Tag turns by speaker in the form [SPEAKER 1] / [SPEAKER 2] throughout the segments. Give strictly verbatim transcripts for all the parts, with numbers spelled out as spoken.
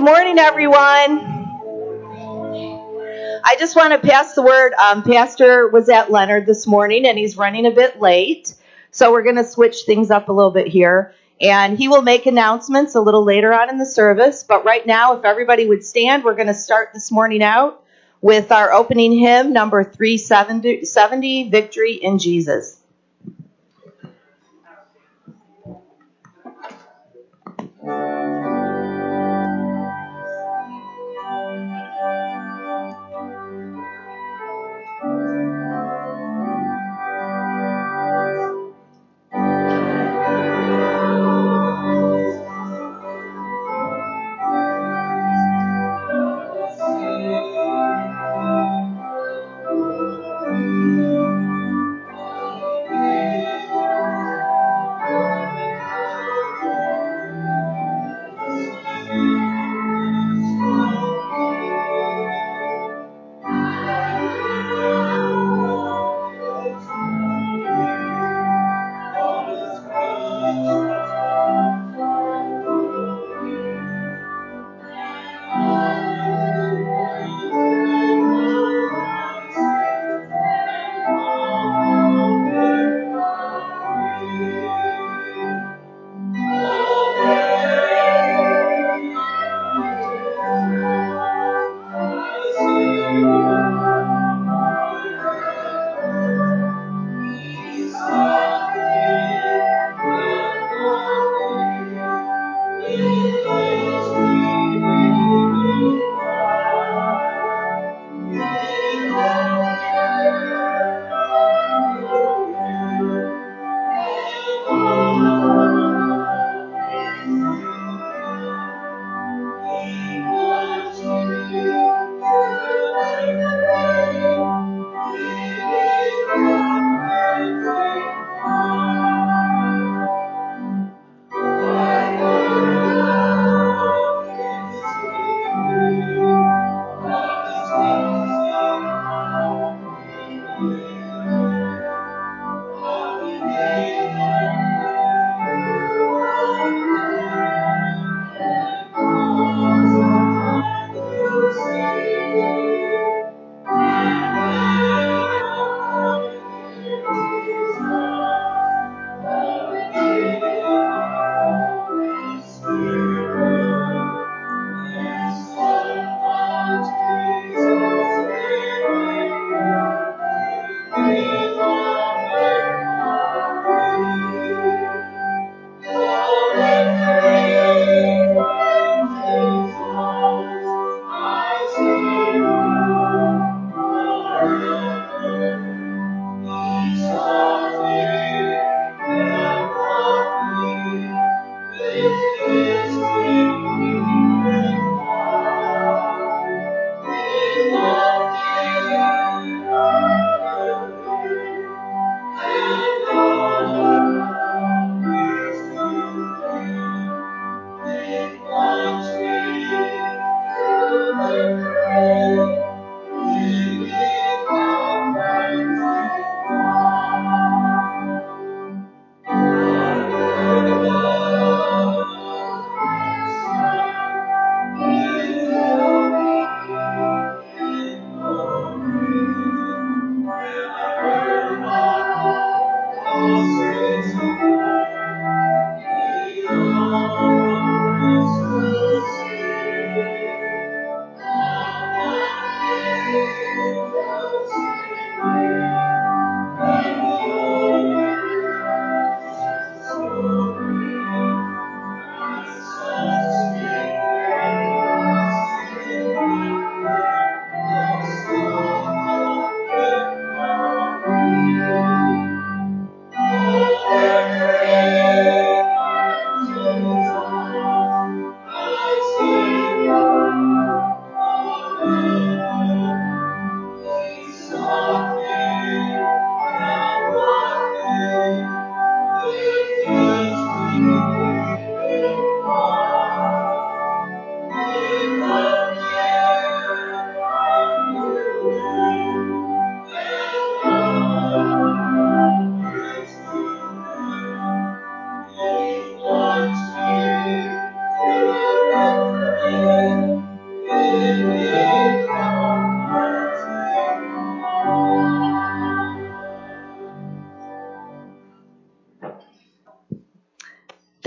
[SPEAKER 1] Good morning, everyone. I just want to pass the word. Um, Pastor was at Leonard this morning, and he's running a bit late. So we're going to switch things up a little bit here. And he will make announcements a little later on in the service. But right now, if everybody would stand, we're going to start this morning out with our opening hymn, number three seventy, Victory in Jesus.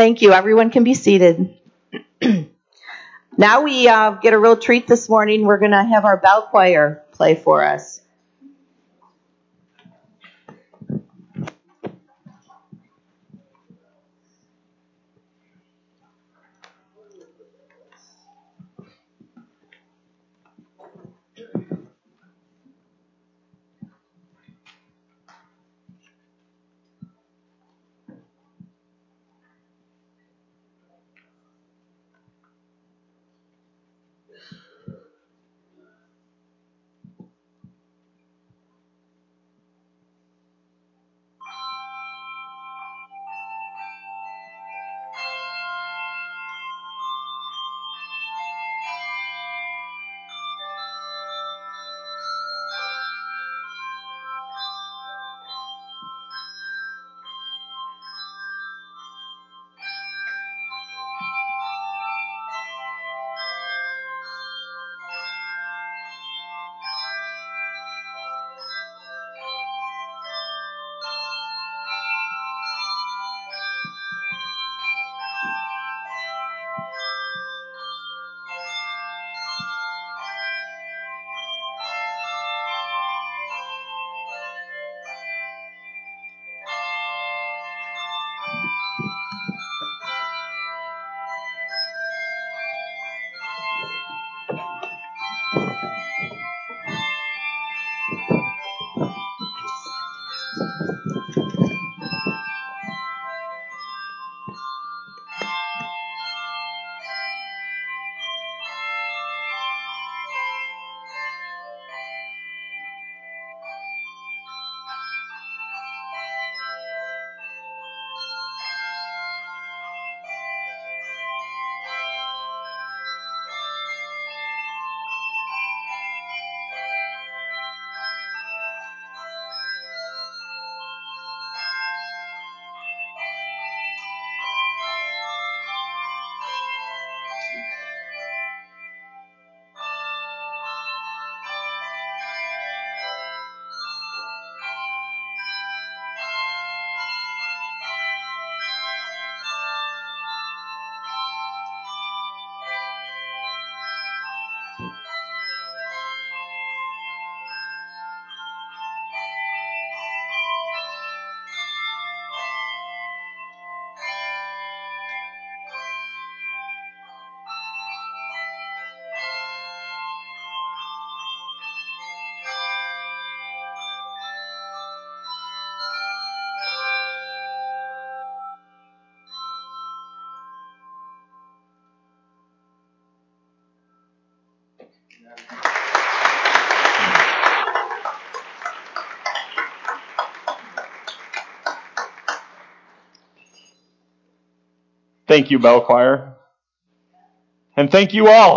[SPEAKER 1] Thank you. Everyone can be seated. Now we uh, get a real treat this morning. We're going to have our bell choir play for us.
[SPEAKER 2] Thank you, Bell Choir. And thank you all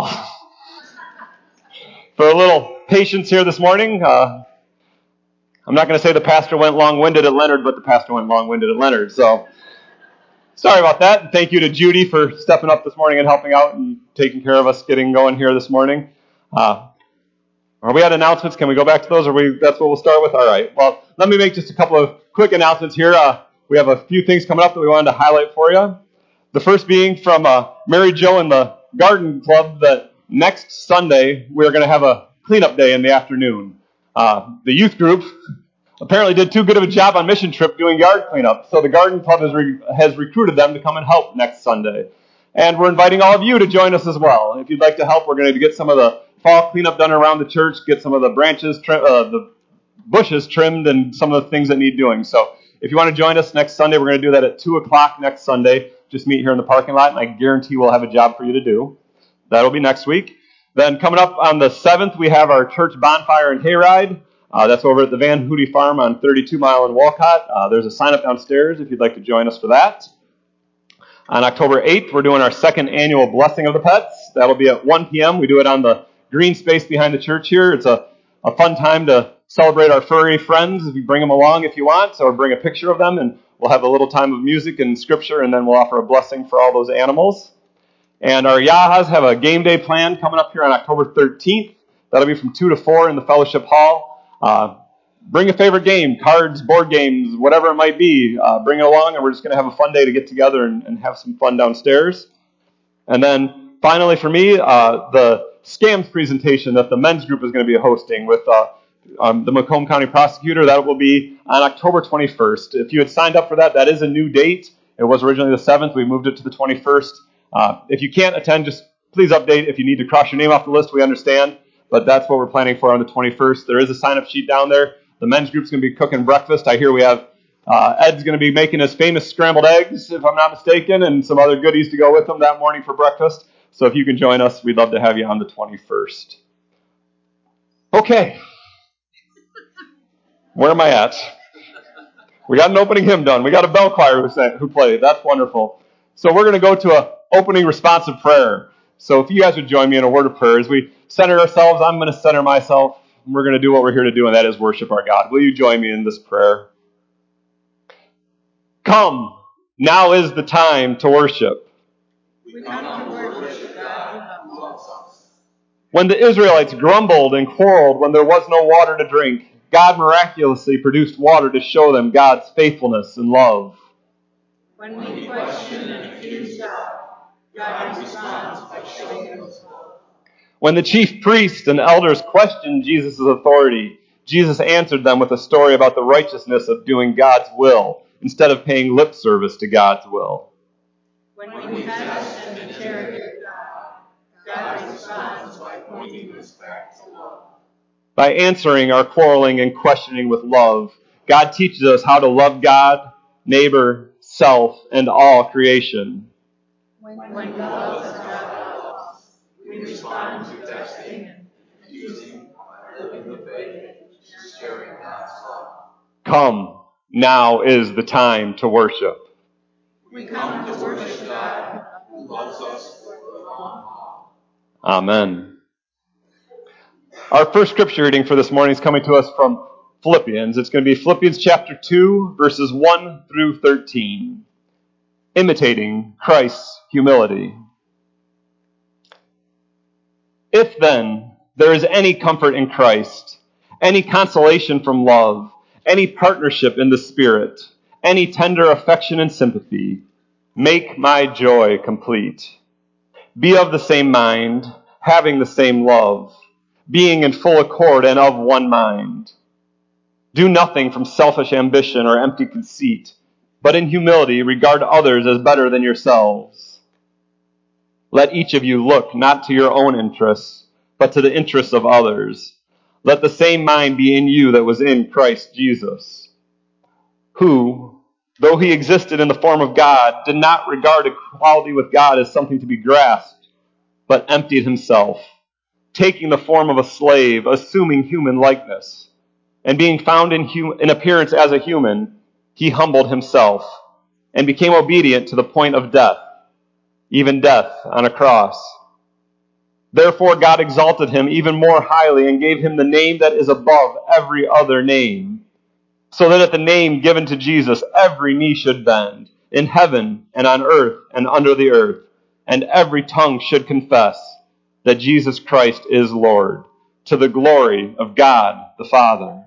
[SPEAKER 2] for a little patience here this morning. Uh, I'm not going to say the pastor went long-winded at Leonard, but the pastor went long-winded at Leonard. So sorry about that. And thank you to Judy for stepping up this morning and helping out and taking care of us getting going here this morning. Uh, are we at announcements? Can we go back to those? Or we? That's what we'll start with? All right. Well, let me make just a couple of quick announcements here. Uh, we have a few things coming up that we wanted to highlight for you. The first being from uh, Mary Jo and the Garden Club that next Sunday we're going to have a cleanup day in the afternoon. Uh, the youth group apparently did too good of a job on mission trip doing yard cleanup, so the Garden Club has, re- has recruited them to come and help next Sunday. And we're inviting all of you to join us as well. If you'd like to help, we're going to get some of the fall cleanup done around the church, get some of the branches, tri- uh, the bushes trimmed, and some of the things that need doing. So if you want to join us next Sunday, we're going to do that at two o'clock next Sunday. Just meet here in the parking lot, and I guarantee we'll have a job for you to do. That'll be next week. Then coming up on the seventh, we have our church bonfire and hayride. Uh, that's over at the Van Hootie Farm on thirty-two mile in Walcott. Uh, there's a sign-up downstairs if you'd like to join us for that. On October eighth, we're doing our second annual Blessing of the Pets. That'll be at one p.m. We do it on the green space behind the church here. It's a, a fun time to celebrate our furry friends. If you bring them along if you want, or bring a picture of them, and we'll have a little time of music and scripture, and then we'll offer a blessing for all those animals. And our Yahas have a game day planned coming up here on October thirteenth. That'll be from two to four in the fellowship hall. Uh, bring a favorite game, cards, board games, whatever it might be. Uh, bring it along, and we're just going to have a fun day to get together and, and have some fun downstairs. And then finally for me, uh, the scams presentation that the men's group is going to be hosting with uh, um, the Macomb County prosecutor. That will be on October twenty-first. If you had signed up for that, that is a new date. It was originally the seventh. We moved it to the twenty-first. Uh, if you can't attend, just please update. If you need to cross your name off the list, we understand. But that's what we're planning for on the twenty-first. There is a sign-up sheet down there. The men's group's going to be cooking breakfast. I hear we have uh, Ed's going to be making his famous scrambled eggs, if I'm not mistaken, and some other goodies to go with them that morning for breakfast. So if you can join us, we'd love to have you on the twenty-first. Okay. Where am I at? We got an opening hymn done. We got a bell choir who, sang, who played. That's wonderful. So we're going to go to an opening responsive prayer. So if you guys would join me in a word of prayer as we center ourselves, I'm going to center myself. And we're going to do what we're here to do, and that is worship our God. Will you join me in this prayer? Come, now is the time to worship.
[SPEAKER 3] We come to worship God who loves us.
[SPEAKER 2] When the Israelites grumbled and quarreled when there was no water to drink, God miraculously produced water to show them God's faithfulness and love.
[SPEAKER 3] When we question and accuse God, God responds by showing his love.
[SPEAKER 2] When the chief priests and elders questioned Jesus' authority, Jesus answered them with a story about the righteousness of doing God's will instead of paying lip service to God's will.
[SPEAKER 3] When we test and interrogate God, God responds by pointing us back to love.
[SPEAKER 2] By answering our quarreling and questioning with love, God teaches us how to love God, neighbor, self, and all creation.
[SPEAKER 3] When, when God loves God, we respond to testing and accusing, living the faith, and sharing God's love.
[SPEAKER 2] Come, now is the time to worship.
[SPEAKER 3] We come to worship God who loves us for the long haul.
[SPEAKER 2] Amen. Our first scripture reading for this morning is coming to us from Philippians. It's going to be Philippians chapter two, verses one through thirteen. Imitating Christ's humility. If then there is any comfort in Christ, any consolation from love, any partnership in the Spirit, any tender affection and sympathy, make my joy complete. Be of the same mind, having the same love, being in full accord and of one mind. Do nothing from selfish ambition or empty conceit, but in humility regard others as better than yourselves. Let each of you look not to your own interests, but to the interests of others. Let the same mind be in you that was in Christ Jesus, who, though he existed in the form of God, did not regard equality with God as something to be grasped, but emptied himself, taking the form of a slave, assuming human likeness, and being found in, hum- in appearance as a human, he humbled himself and became obedient to the point of death, even death on a cross. Therefore God exalted him even more highly and gave him the name that is above every other name, so that at the name given to Jesus every knee should bend, in heaven and on earth and under the earth, and every tongue should confess that Jesus Christ is Lord, to the glory of God the Father.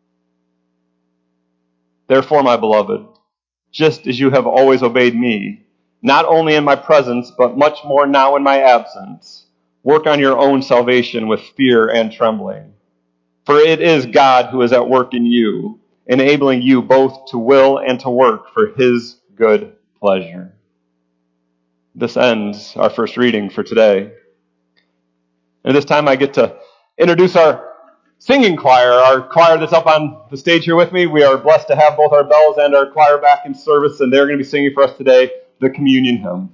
[SPEAKER 2] Therefore, my beloved, just as you have always obeyed me, not only in my presence, but much more now in my absence, work on your own salvation with fear and trembling. For it is God who is at work in you, enabling you both to will and to work for his good pleasure. This ends our first reading for today. And this time I get to introduce our singing choir, our choir that's up on the stage here with me. We are blessed to have both our bells and our choir back in service, and they're going to be singing for us today the communion hymn.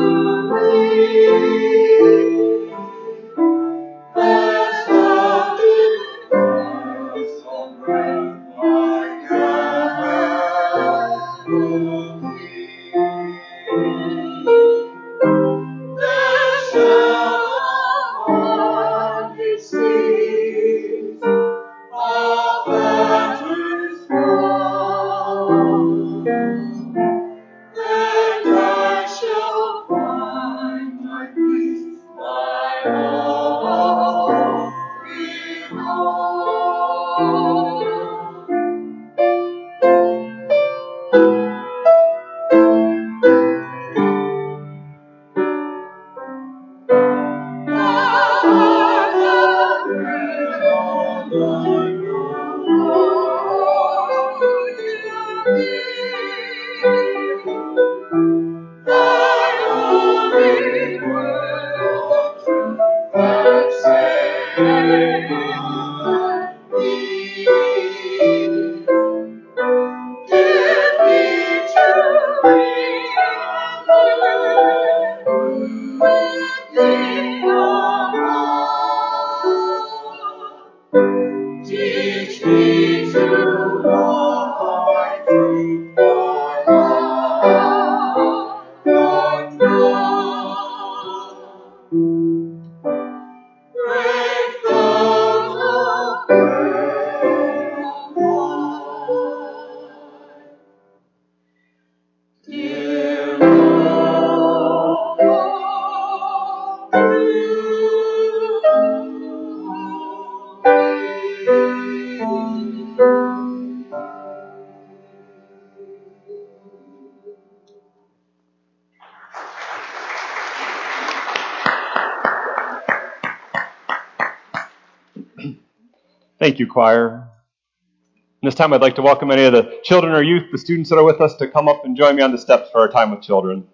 [SPEAKER 2] Thank you, choir. And this time I'd like to welcome any of the children or youth, the students that are with us, to come up and join me on the steps for our time with children.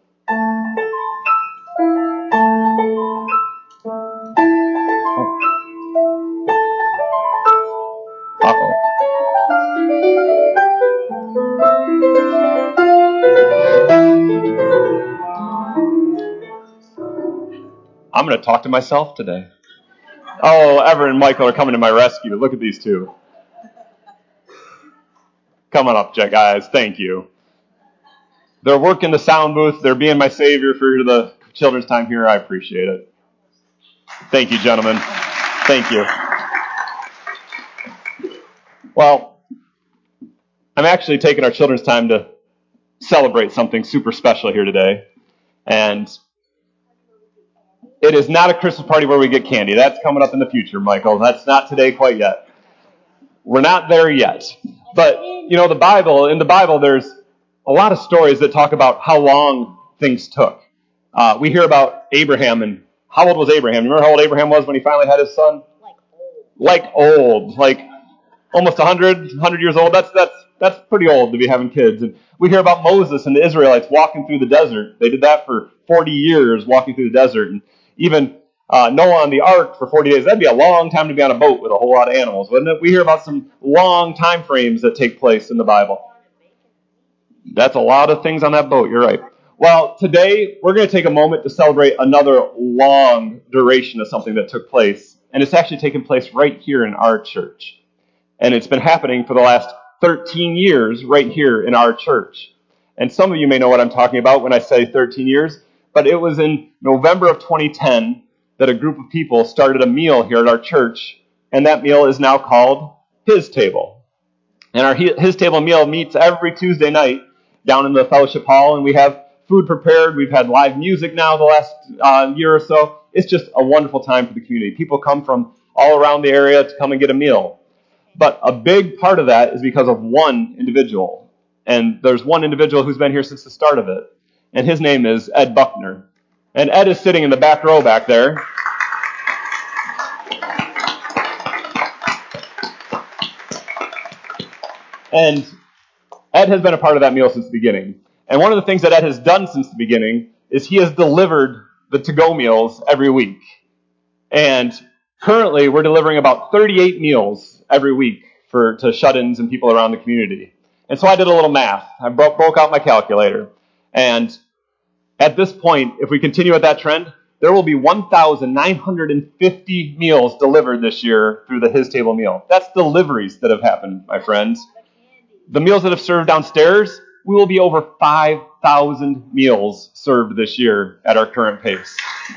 [SPEAKER 2] Uh-oh. I'm going to talk to myself today. Oh, Ever and Michael are coming to my rescue. Look at these two. Coming up, guys. Thank you. They're working the sound booth. They're being my savior for the children's time here. I appreciate it. Thank you, gentlemen. Thank you. Well, I'm actually taking our children's time to celebrate something super special here today. And it is not a Christmas party where we get candy. That's coming up in the future, Michael. That's not today quite yet. We're not there yet. But, you know, the Bible, in the Bible, there's a lot of stories that talk about how long things took. Uh, we hear about Abraham, and how old was Abraham? You remember how old Abraham was when he finally had his son? Like old. Like old. Like almost one hundred, one hundred years old. That's that's that's pretty old to be having kids. And we hear about Moses and the Israelites walking through the desert. They did that for forty years, walking through the desert. And even uh, Noah on the ark for forty days. That'd be a long time to be on a boat with a whole lot of animals, wouldn't it? We hear about some long time frames that take place in the Bible. That's a lot of things on that boat. You're right. Well, today we're going to take a moment to celebrate another long duration of something that took place. And it's actually taken place right here in our church. And it's been happening for the last thirteen years right here in our church. And some of you may know what I'm talking about when I say thirteen years, but it was in November of twenty ten that a group of people started a meal here at our church, and that meal is now called His Table. And our His Table meal meets every Tuesday night down in the fellowship hall, and we have food prepared. We've had live music now the last uh, year or so. It's just a wonderful time for the community. People come from all around the area to come and get a meal. But a big part of that is because of one individual. And there's one individual who's been here since the start of it. And his name is Ed Buckner. And Ed is sitting in the back row back there. And Ed has been a part of that meal since the beginning. And one of the things that Ed has done since the beginning is he has delivered the to-go meals every week. And currently, we're delivering about thirty-eight meals every week for to shut-ins and people around the community. And so I did a little math. I broke, broke out my calculator. And At this point, if we continue at that trend, there will be one thousand nine hundred fifty meals delivered this year through the His Table meal. That's deliveries that have happened, my friends. The meals that have served downstairs, we will be over five thousand meals served this year at our current pace.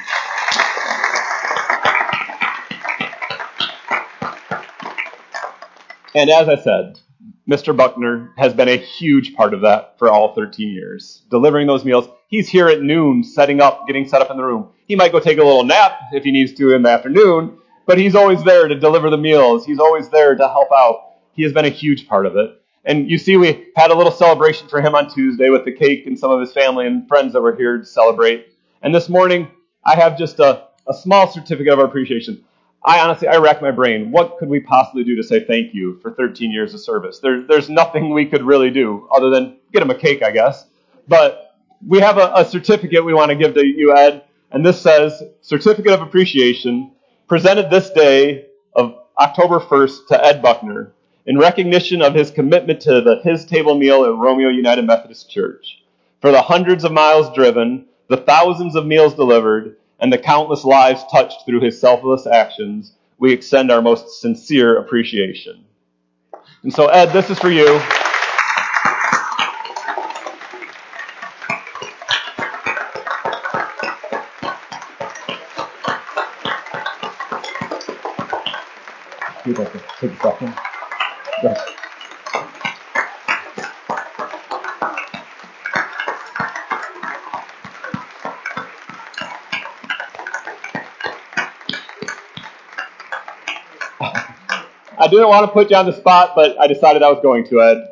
[SPEAKER 2] And as I said, Mister Buckner has been a huge part of that for all thirteen years. Delivering those meals. He's here at noon, setting up, getting set up in the room. He might go take a little nap if he needs to in the afternoon, but he's always there to deliver the meals. He's always there to help out. He has been a huge part of it. And you see, we had a little celebration for him on Tuesday with the cake and some of his family and friends that were here to celebrate. And this morning, I have just a, a small certificate of appreciation. I honestly, I racked my brain. What could we possibly do to say thank you for thirteen years of service? There, there's nothing we could really do other than get him a cake, I guess. But we have a, a certificate we want to give to you, Ed. And this says, Certificate of Appreciation, presented this day of October first to Ed Buckner in recognition of his commitment to the His Table meal at Romeo United Methodist Church. For the hundreds of miles driven, the thousands of meals delivered, and the countless lives touched through his selfless actions, we extend our most sincere appreciation. And so, Ed, this is for you. You'd like to take a second? Yes. I didn't want to put you on the spot, but I decided I was going to, Ed.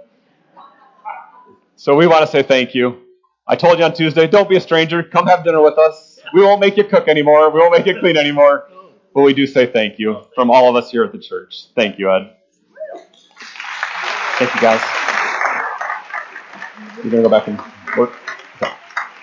[SPEAKER 2] So we want to say thank you. I told you on Tuesday, don't be a stranger. Come have dinner with us. We won't make you cook anymore. We won't make you clean anymore. But we do say thank you from all of us here at the church. Thank you, Ed. Thank you, guys. You're going to go back and work? Okay.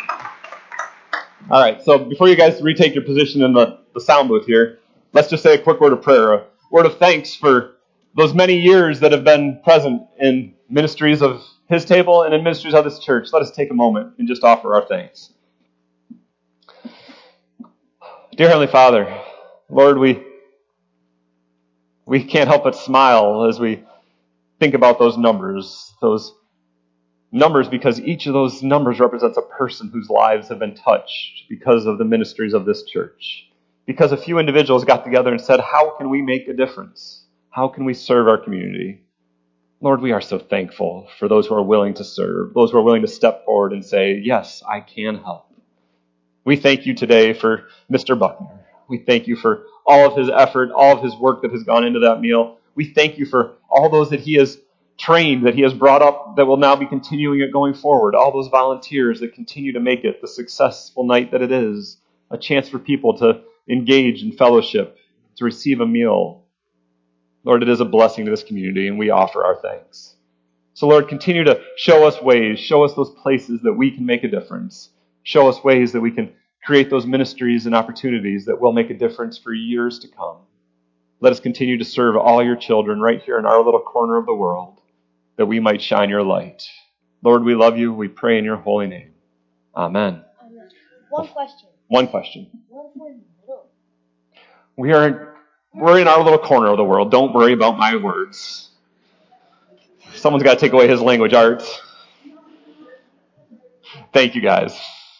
[SPEAKER 2] All right, so before you guys retake your position in the, the sound booth here, let's just say a quick word of prayer, a word of thanks for those many years that have been present in ministries of His Table and in ministries of this church. Let us take a moment and just offer our thanks. Dear Heavenly Father, Lord, we we can't help but smile as we think about those numbers, those numbers, because each of those numbers represents a person whose lives have been touched because of the ministries of this church. Because a few individuals got together and said, how can we make a difference? How can we serve our community? Lord, we are so thankful for those who are willing to serve, those who are willing to step forward and say, yes, I can help. We thank you today for Mister Buckner. We thank you for all of his effort, all of his work that has gone into that meal. We thank you for all those that he has trained, that he has brought up, that will now be continuing it going forward. All those volunteers that continue to make it the successful night that it is. A chance for people to engage in fellowship, to receive a meal. Lord, it is a blessing to this community, and we offer our thanks. So, Lord, continue to show us ways, show us those places that we can make a difference. Show us ways that we can create those ministries and opportunities that will make a difference for years to come. Let us continue to serve all your children right here in our little corner of the world, that we might shine your light. Lord, we love you. We pray in your holy name. Amen.
[SPEAKER 4] One question.
[SPEAKER 2] One question.
[SPEAKER 4] What if we're in the middle?
[SPEAKER 2] We are we're in our little corner of the world. Don't worry about my words. Someone's got to take away his language arts. Thank you, guys.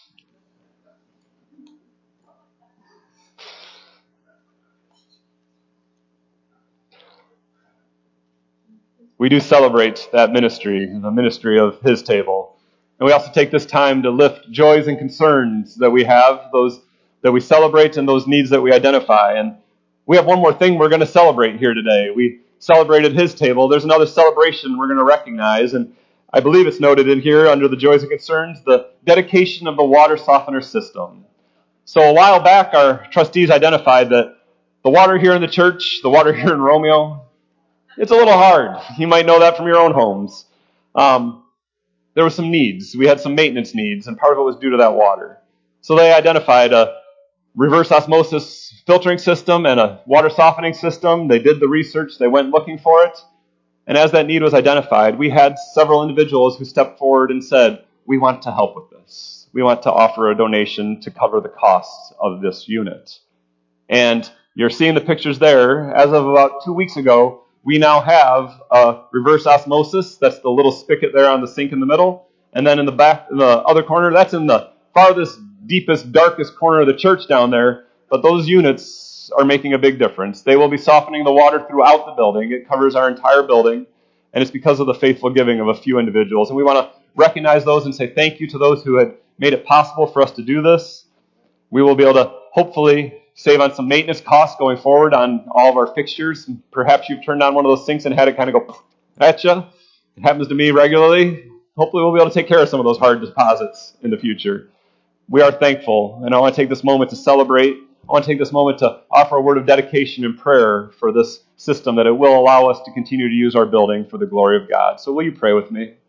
[SPEAKER 2] We do celebrate that ministry, the ministry of His Table. And we also take this time to lift joys and concerns that we have, those that we celebrate and those needs that we identify. And we have one more thing we're going to celebrate here today. We celebrated His Table. There's another celebration we're going to recognize, and I believe it's noted in here under the joys and concerns, the dedication of the water softener system. So a while back, our trustees identified that the water here in the church, the water here in Romeo, it's a little hard. You might know that from your own homes. Um, there were some needs. We had some maintenance needs, and part of it was due to that water. So they identified a reverse osmosis filtering system and a water softening system. They did the research. They went looking for it. And as that need was identified, we had several individuals who stepped forward and said, we want to help with this. we want to offer a donation to cover the costs of this unit. And you're seeing the pictures there. As of about two weeks ago, we now have a reverse osmosis. That's the little spigot there on the sink in the middle. And then in the back, in the other corner, that's in the farthest, deepest, darkest corner of the church down there. But those units are making a big difference. They will be softening the water throughout the building. It covers our entire building. And it's because of the faithful giving of a few individuals. And we want to recognize those and say thank you to those who had made it possible for us to do this. We will be able to hopefully save on some maintenance costs going forward on all of our fixtures. Perhaps you've turned on one of those sinks and had it kind of go at you. It happens to me regularly. Hopefully we'll be able to take care of some of those hard deposits in the future. We are thankful, and I want to take this moment to celebrate. I want to take this moment to offer a word of dedication and prayer for this system, that it will allow us to continue to use our building for the glory of God. So will you pray with me?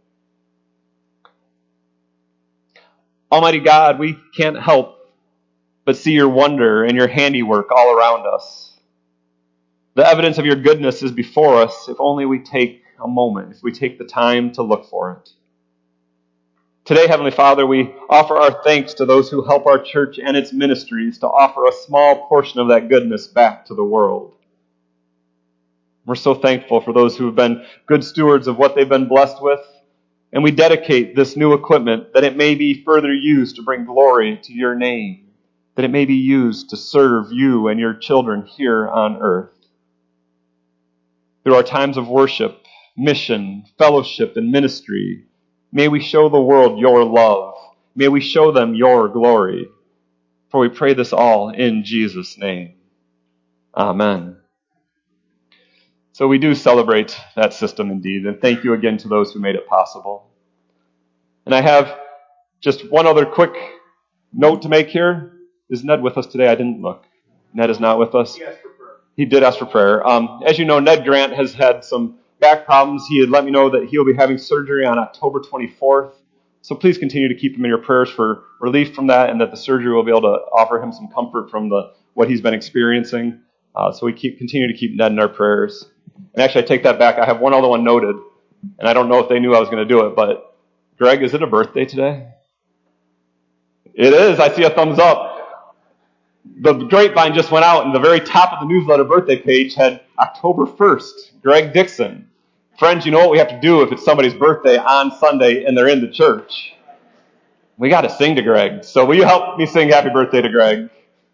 [SPEAKER 2] Almighty God, we can't help but see your wonder and your handiwork all around us. The evidence of your goodness is before us if only we take a moment, if we take the time to look for it. Today, Heavenly Father, we offer our thanks to those who help our church and its ministries to offer a small portion of that goodness back to the world. We're so thankful for those who have been good stewards of what they've been blessed with, and we dedicate this new equipment that it may be further used to bring glory to your name, that it may be used to serve you and your children here on earth. Through our times of worship, mission, fellowship, and ministry, may we show the world your love. May we show them your glory. For we pray this all in Jesus' name. Amen. So we do celebrate that system indeed, and thank you again to those who made it possible. And I have just one other quick note to make here. Is Ned with us today? I didn't look. Ned is not with us.
[SPEAKER 3] He asked for prayer.
[SPEAKER 2] He did ask for prayer. Um, as you know, Ned Grant has had some back problems. He had let me know that he'll be having surgery on October twenty-fourth. So please continue to keep him in your prayers for relief from that, and that the surgery will be able to offer him some comfort from the what he's been experiencing. Uh, so we keep continue to keep Ned in our prayers. And actually, I take that back. I have one other one noted, and I don't know if they knew I was going to do it, but Greg, is it a birthday today? It is. I see a thumbs up. The grapevine just went out, and the very top of the newsletter birthday page had October first, Greg Dixon. Friends, you know what we have to do if it's somebody's birthday on Sunday and they're in the church? We got to sing to Greg. So will you help me sing happy birthday to Greg?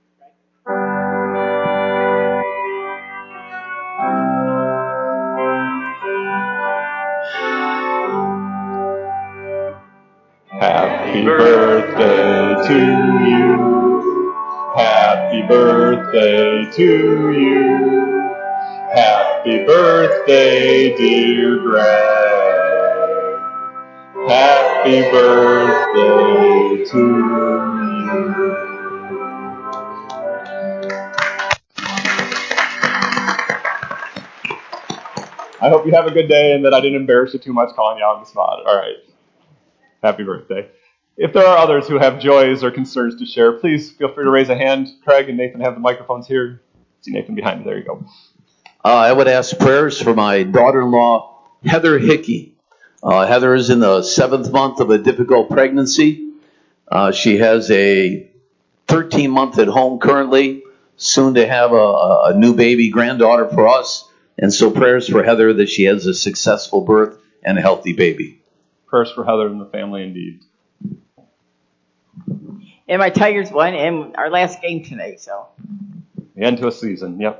[SPEAKER 2] Happy birthday to you. Happy birthday to you. Happy birthday, dear Greg. Happy birthday to you. I hope you have a good day and that I didn't embarrass you too much calling you out on the spot. All right. Happy birthday. If there are others who have joys or concerns to share, please feel free to raise a hand. Craig and Nathan have the microphones here. See Nathan behind me. There you go.
[SPEAKER 5] Uh, I would ask prayers for my daughter-in-law, Heather Hickey. Uh, Heather is in the seventh month of a difficult pregnancy. Uh, she has a thirteen-month at home currently, soon to have a, a new baby granddaughter for us. And so prayers for Heather that she has a successful birth and a healthy baby.
[SPEAKER 2] Prayers for Heather and the family indeed.
[SPEAKER 6] And my Tigers won in our last game tonight, so.
[SPEAKER 2] The end to a season, yep.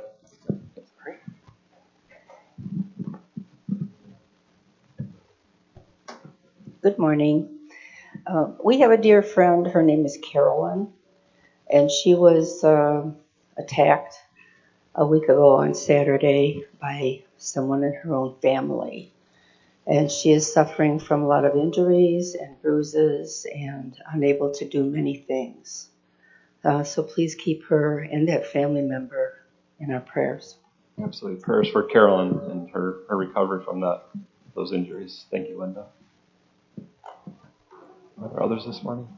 [SPEAKER 7] Good morning. Uh, we have a dear friend. Her name is Carolyn, and she was uh, attacked a week ago on Saturday by someone in her own family. And she is suffering from a lot of injuries and bruises and unable to do many things. Uh, so please keep her and that family member in our prayers.
[SPEAKER 2] Absolutely. Prayers for Carolyn and her, her recovery from that those injuries. Thank you, Linda. Are there others this morning?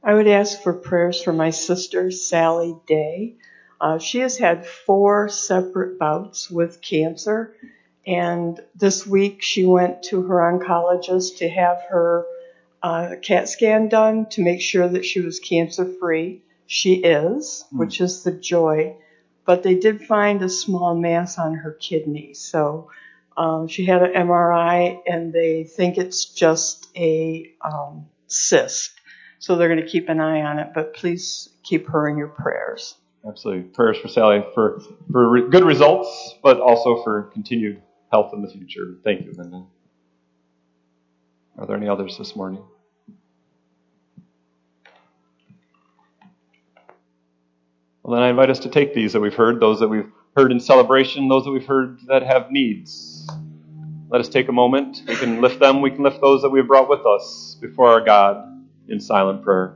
[SPEAKER 8] I would ask for prayers for my sister, Sally Day. Uh, she has had four separate bouts with cancer, and this week she went to her oncologist to have her uh, CAT scan done to make sure that she was cancer-free. She is, mm. which is the joy, but they did find a small mass on her kidney, so um, she had an M R I, and they think it's just a um, cyst. So they're going to keep an eye on it, but please keep her in your prayers.
[SPEAKER 2] Absolutely. Prayers for Sally for, for re- good results, but also for continued health in the future. Thank you, Linda. Are there any others this morning? Well, then I invite us to take these that we've heard, those that we've heard in celebration, those that we've heard that have needs. Let us take a moment. We can lift them. We can lift those that we've brought with us before our God in silent prayer.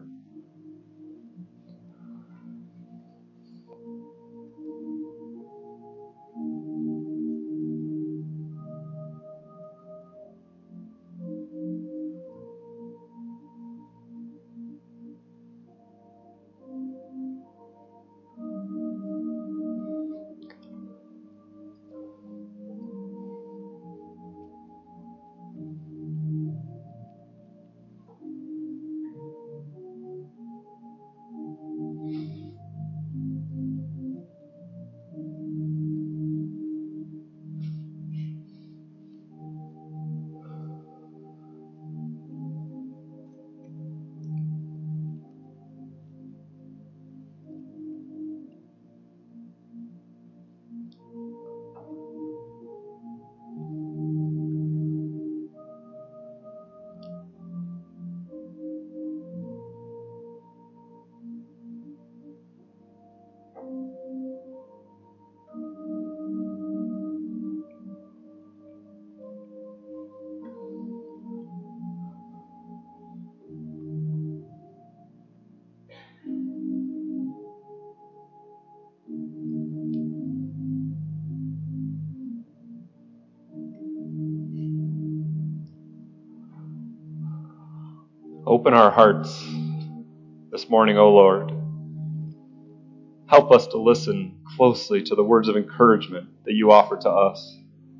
[SPEAKER 2] Open our hearts this morning, O Lord. Help us to listen closely to the words of encouragement that you offer to us.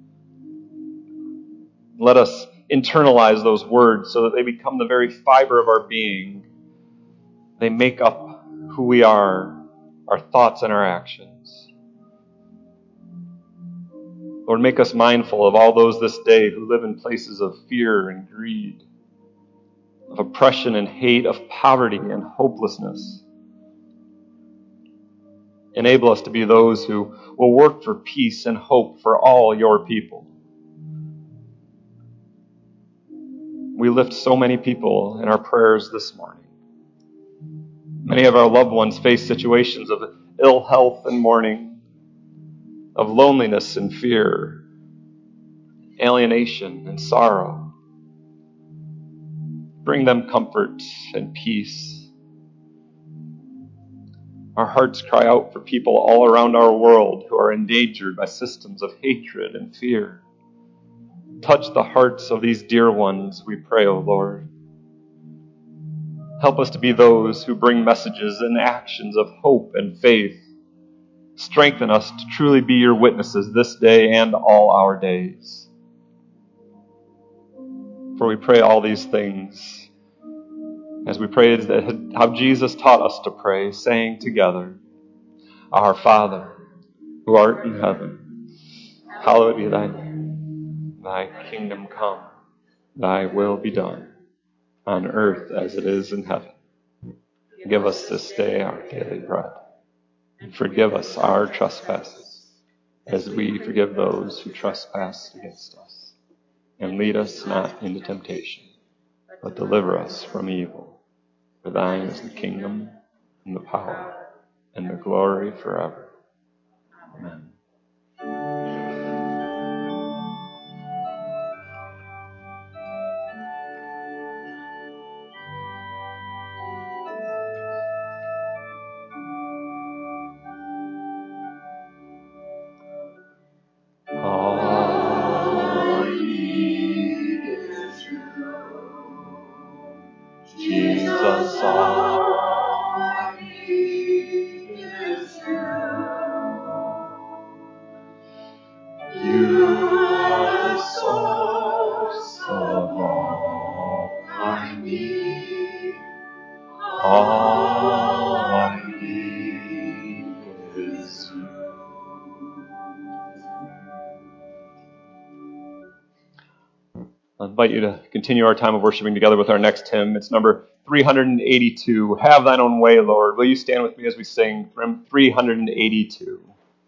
[SPEAKER 2] Let us internalize those words so that they become the very fiber of our being. They make up who we are, our thoughts and our actions. Lord, make us mindful of all those this day who live in places of fear and greed, of oppression and hate, of poverty and hopelessness. Enable us to be those who will work for peace and hope for all your people. We lift so many people in our prayers this morning. Many of our loved ones face situations of ill health and mourning, of loneliness and fear, alienation and sorrow. Bring them comfort and peace. Our hearts cry out for people all around our world who are endangered by systems of hatred and fear. Touch the hearts of these dear ones, we pray, O Lord. Help us to be those who bring messages and actions of hope and faith. Strengthen us to truly be your witnesses this day and all our days. For we pray all these things as we pray that how Jesus taught us to pray, saying together, Our Father, who art in heaven, hallowed be thy name. Thy kingdom come, thy will be done, on earth as it is in heaven. Give us this day our daily bread, and forgive us our trespasses, as we forgive those who trespass against us. And lead us not into temptation, but deliver us from evil. For thine is the kingdom, and the power, and the glory forever. Amen. All I need is you, Jesus, all invite you to continue our time of worshiping together with our next hymn. It's number three eighty-two, Have Thine Own Way, Lord. Will you stand with me as we sing from three eighty-two?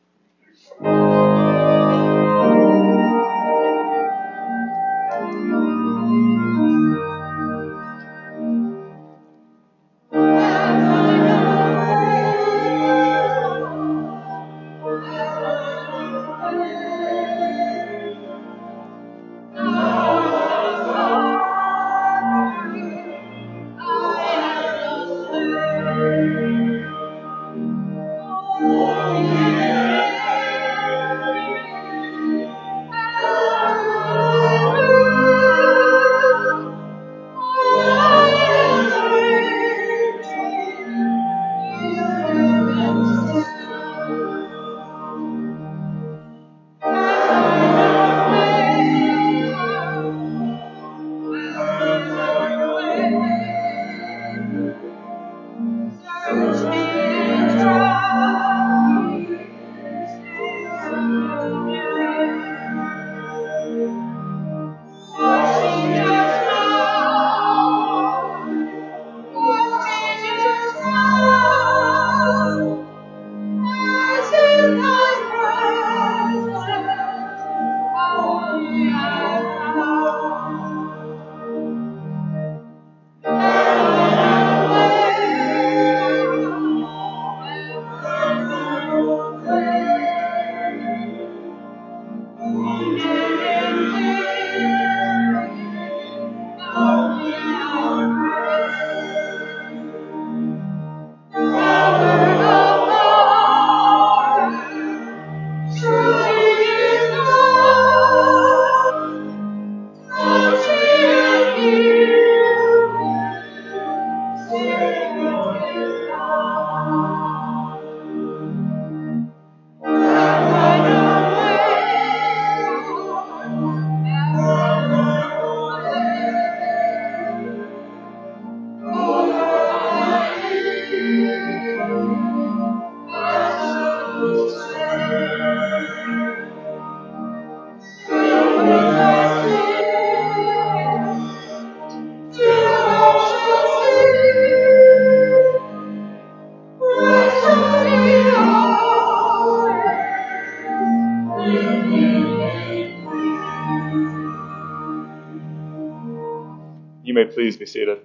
[SPEAKER 2] You may please be seated.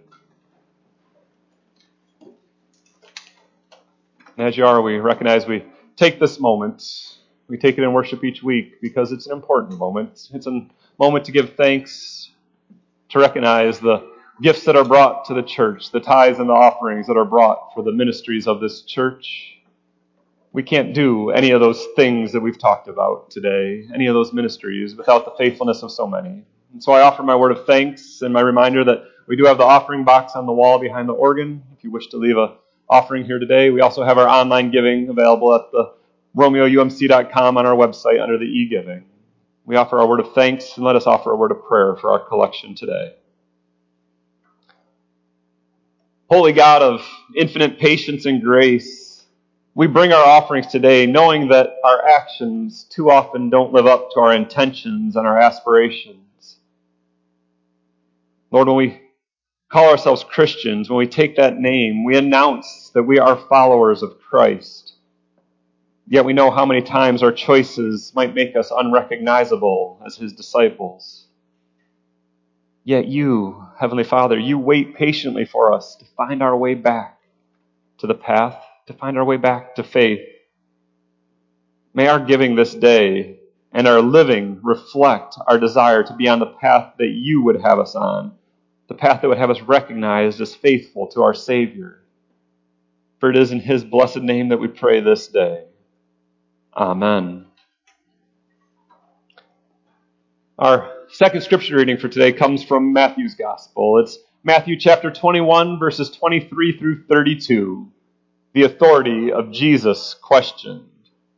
[SPEAKER 2] And as you are, we recognize we take this moment. We take it in worship each week because it's an important moment. It's a moment to give thanks, to recognize the gifts that are brought to the church, the tithes and the offerings that are brought for the ministries of this church. We can't do any of those things that we've talked about today, any of those ministries, without the faithfulness of so many. And so I offer my word of thanks and my reminder that we do have the offering box on the wall behind the organ. If you wish to leave an offering here today, we also have our online giving available at the romeo u m c dot com on our website under the e-giving. We offer our word of thanks, and let us offer a word of prayer for our collection today. Holy God of infinite patience and grace, we bring our offerings today knowing that our actions too often don't live up to our intentions and our aspirations. Lord, when we call ourselves Christians, when we take that name, we announce that we are followers of Christ. Yet we know how many times our choices might make us unrecognizable as his disciples. Yet you, Heavenly Father, you wait patiently for us to find our way back to the path, to find our way back to faith. May our giving this day and our living reflect our desire to be on the path that you would have us on, the path that would have us recognized as faithful to our Savior. For it is in his blessed name that we pray this day. Amen. Our second scripture reading for today comes from Matthew's Gospel. It's Matthew chapter twenty-one, verses twenty-three through thirty-two. The authority of Jesus questioned.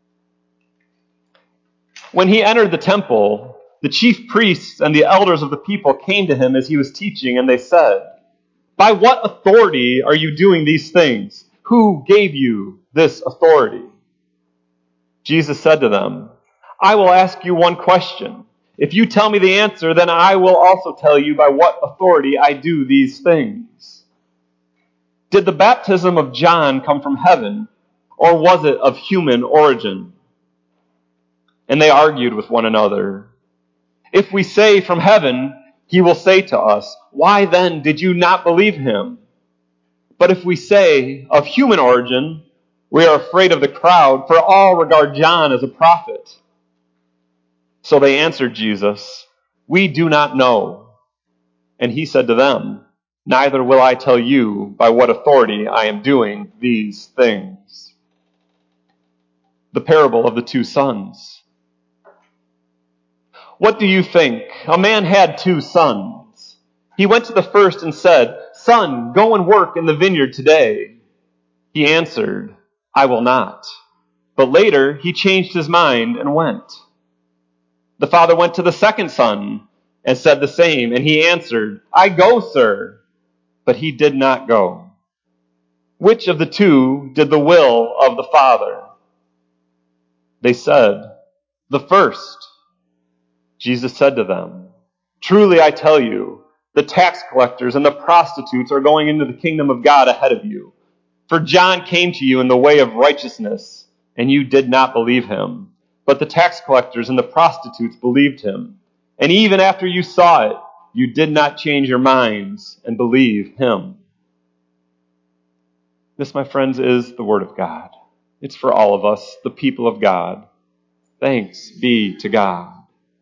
[SPEAKER 2] When he entered the temple, the chief priests and the elders of the people came to him as he was teaching, and they said, "By what authority are you doing these things? Who gave you this authority?" Jesus said to them, "I will ask you one question. If you tell me the answer, then I will also tell you by what authority I do these things. Did the baptism of John come from heaven, or was it of human origin?" And they argued with one another. "If we say from heaven, he will say to us, 'Why then did you not believe him?' But if we say of human origin, we are afraid of the crowd, for all regard John as a prophet." So they answered Jesus, "We do not know." And he said to them, "Neither will I tell you by what authority I am doing these things." The parable of the two sons. What do you think? A man had two sons. He went to the first and said, "Son, go and work in the vineyard today." He answered, "I will not." But later he changed his mind and went. The father went to the second son and said the same, and he answered, "I go, sir." But he did not go. Which of the two did the will of the father? They said, "The first." Jesus said to them, "Truly I tell you, the tax collectors and the prostitutes are going into the kingdom of God ahead of you. For John came to you in the way of righteousness, and you did not believe him. But the tax collectors and the prostitutes believed him. And even after you saw it, you did not change your minds and believe him." This, my friends, is the Word of God. It's for all of us, the people of God. Thanks be to God.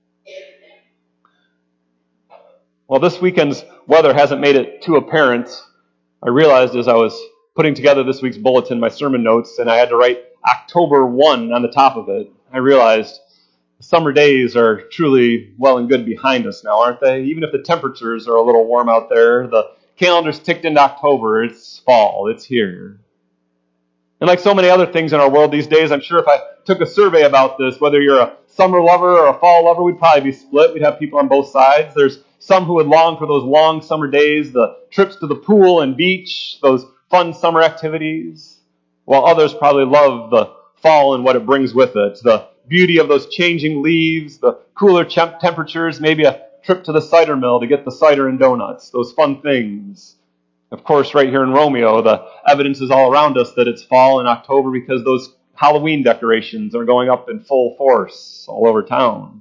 [SPEAKER 2] Well, this weekend's weather hasn't made it too apparent. I realized as I was putting together this week's bulletin, my sermon notes, and I had to write October first on the top of it. I realized the summer days are truly well and good behind us now, aren't they? Even if the temperatures are a little warm out there, the calendar's ticked into October. It's fall. It's here. And like so many other things in our world these days, I'm sure if I took a survey about this, whether you're a summer lover or a fall lover, we'd probably be split. We'd have people on both sides. There's some who would long for those long summer days, the trips to the pool and beach, those fun summer activities, while others probably love the fall and what it brings with it, the beauty of those changing leaves, the cooler temp- temperatures, maybe a trip to the cider mill to get the cider and donuts, those fun things. Of course, right here in Romeo, the evidence is all around us that it's fall in October because those Halloween decorations are going up in full force all over town.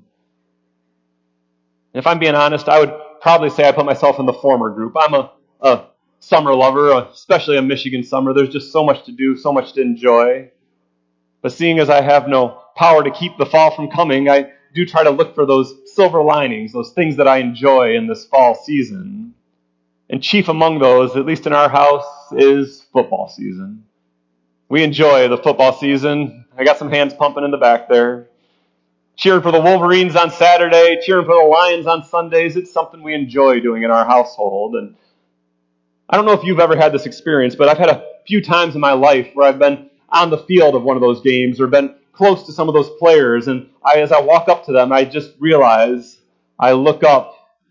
[SPEAKER 2] If I'm being honest, I would probably say I put myself in the former group. I'm a, a summer lover, especially a Michigan summer. There's just so much to do, so much to enjoy. But seeing as I have no power to keep the fall from coming, I do try to look for those silver linings, those things that I enjoy in this fall season. And chief among those, at least in our house, is football season. We enjoy the football season. I got some hands pumping in the back there. Cheering for the Wolverines on Saturday, cheering for the Lions on Sundays. It's something we enjoy doing in our household. And I don't know if you've ever had this experience, but I've had a few times in my life where I've been on the field of one of those games or been close to some of those players. And I, as I walk up to them, I just realize, I look up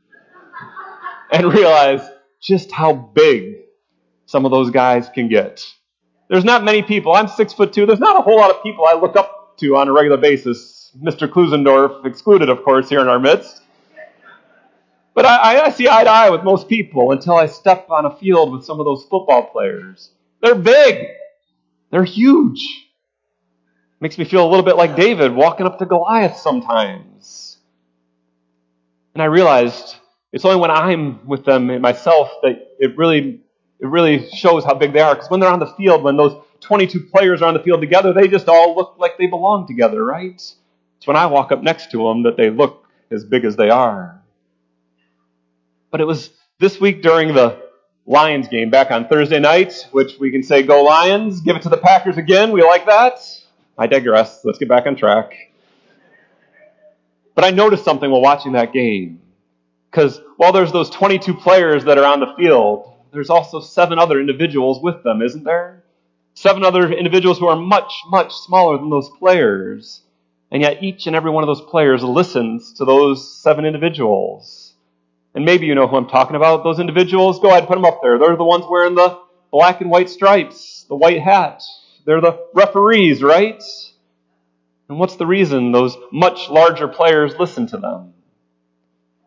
[SPEAKER 2] and realize just how big some of those guys can get. There's not many people. I'm six foot two. There's not a whole lot of people I look up to on a regular basis. Mister Klusendorf excluded, of course, here in our midst. But I, I see eye to eye with most people until I step on a field with some of those football players. They're big. They're huge. Makes me feel a little bit like David walking up to Goliath sometimes. And I realized it's only when I'm with them myself that it really it really shows how big they are. Because when they're on the field, when those twenty-two players are on the field together, they just all look like they belong together, right? It's when I walk up next to them that they look as big as they are. But it was this week during the Lions game back on Thursday night, which we can say, go Lions, give it to the Packers again. We like that. I digress. Let's get back on track. But I noticed something while watching that game. Because while there's those twenty-two players that are on the field, there's also seven other individuals with them, isn't there? Seven other individuals who are much, much smaller than those players. And yet each and every one of those players listens to those seven individuals. And maybe you know who I'm talking about. Those individuals, go ahead, put them up there. They're the ones wearing the black and white stripes, the white hat. They're the referees, right? And what's the reason those much larger players listen to them?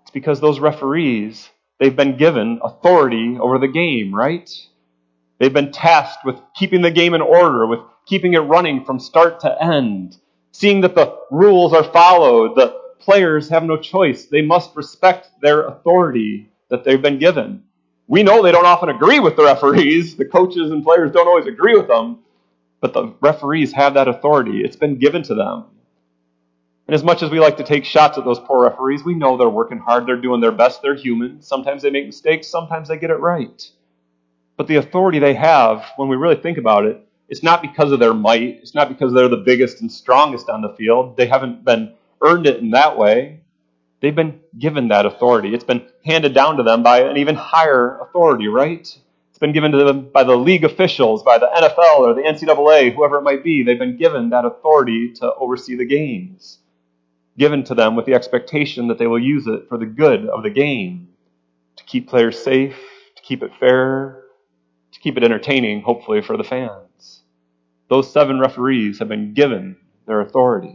[SPEAKER 2] It's because those referees, they've been given authority over the game, right? They've been tasked with keeping the game in order, with keeping it running from start to end, seeing that the rules are followed. The players have no choice. They must respect their authority that they've been given. We know they don't often agree with the referees. The coaches and players don't always agree with them, but the referees have that authority. It's been given to them. And as much as we like to take shots at those poor referees, we know they're working hard. They're doing their best. They're human. Sometimes they make mistakes. Sometimes they get it right. But the authority they have, when we really think about it, it's not because of their might. It's not because they're the biggest and strongest on the field. They haven't been earned it in that way. They've been given that authority. It's been handed down to them by an even higher authority, right? It's been given to them by the league officials, by the N F L or the N C double A, whoever it might be. They've been given that authority to oversee the games, given to them with the expectation that they will use it for the good of the game, to keep players safe, to keep it fair, to keep it entertaining, hopefully, for the fans. Those seven referees have been given their authority.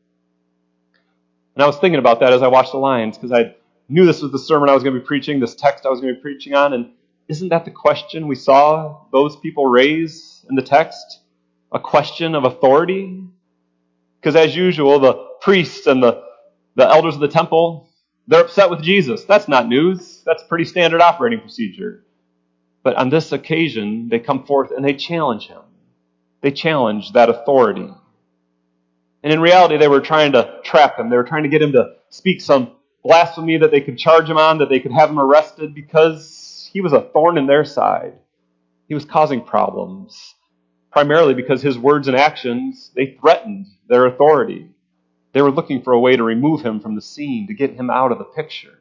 [SPEAKER 2] And I was thinking about that as I watched the Lions, because I knew this was the sermon I was going to be preaching, this text I was going to be preaching on, and isn't that the question we saw those people raise in the text? A question of authority? Because as usual, the priests and the, the elders of the temple, they're upset with Jesus. That's not news. That's pretty standard operating procedure. But on this occasion, they come forth and they challenge him. They challenge that authority. And in reality, they were trying to trap him. They were trying to get him to speak some blasphemy that they could charge him on, that they could have him arrested, because he was a thorn in their side. He was causing problems, primarily because his words and actions, they threatened their authority. They were looking for a way to remove him from the scene, to get him out of the picture.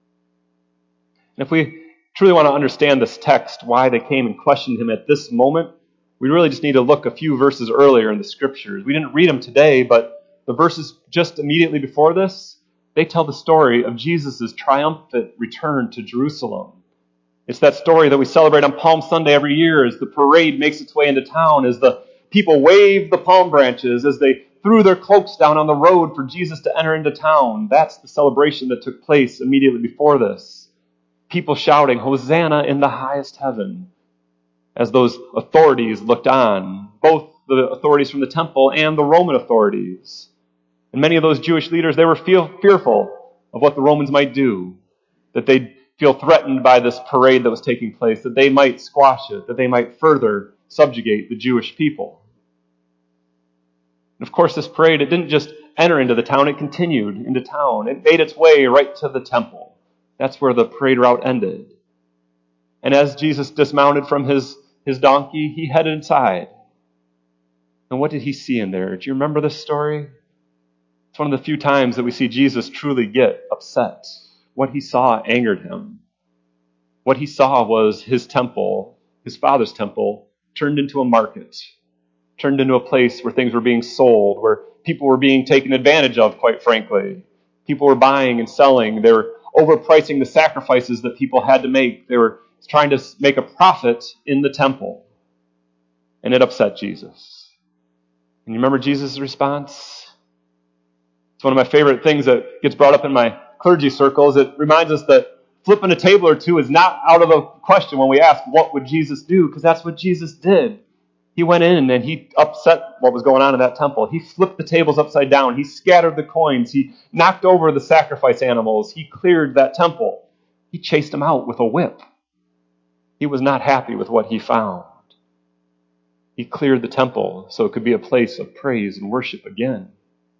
[SPEAKER 2] And if we truly want to understand this text, why they came and questioned him at this moment, we really just need to look a few verses earlier in the scriptures. We didn't read them today, but the verses just immediately before this, they tell the story of Jesus' triumphant return to Jerusalem. It's that story that we celebrate on Palm Sunday every year as the parade makes its way into town, as the people wave the palm branches, as they threw their cloaks down on the road for Jesus to enter into town. That's the celebration that took place immediately before this. People shouting, "Hosanna in the highest heaven," as those authorities looked on, both the authorities from the temple and the Roman authorities. And many of those Jewish leaders, they were feel, fearful of what the Romans might do, that they'd feel threatened by this parade that was taking place, that they might squash it, that they might further subjugate the Jewish people. And of course, this parade, it didn't just enter into the town, it continued into town. It made its way right to the temple. That's where the parade route ended. And as Jesus dismounted from his, his donkey, he headed inside. And what did he see in there? Do you remember this story? It's one of the few times that we see Jesus truly get upset. What he saw angered him. What he saw was his temple, his Father's temple, turned into a market, turned into a place where things were being sold, where people were being taken advantage of, quite frankly. People were buying and selling. They were overpricing the sacrifices that people had to make. They were trying to make a profit in the temple. And it upset Jesus. And you remember Jesus' response? It's one of my favorite things that gets brought up in my clergy circles. It reminds us that flipping a table or two is not out of the question when we ask, what would Jesus do? Because that's what Jesus did. He went in and he upset what was going on in that temple. He flipped the tables upside down. He scattered the coins. He knocked over the sacrifice animals. He cleared that temple. He chased them out with a whip. He was not happy with what he found. He cleared the temple so it could be a place of praise and worship again.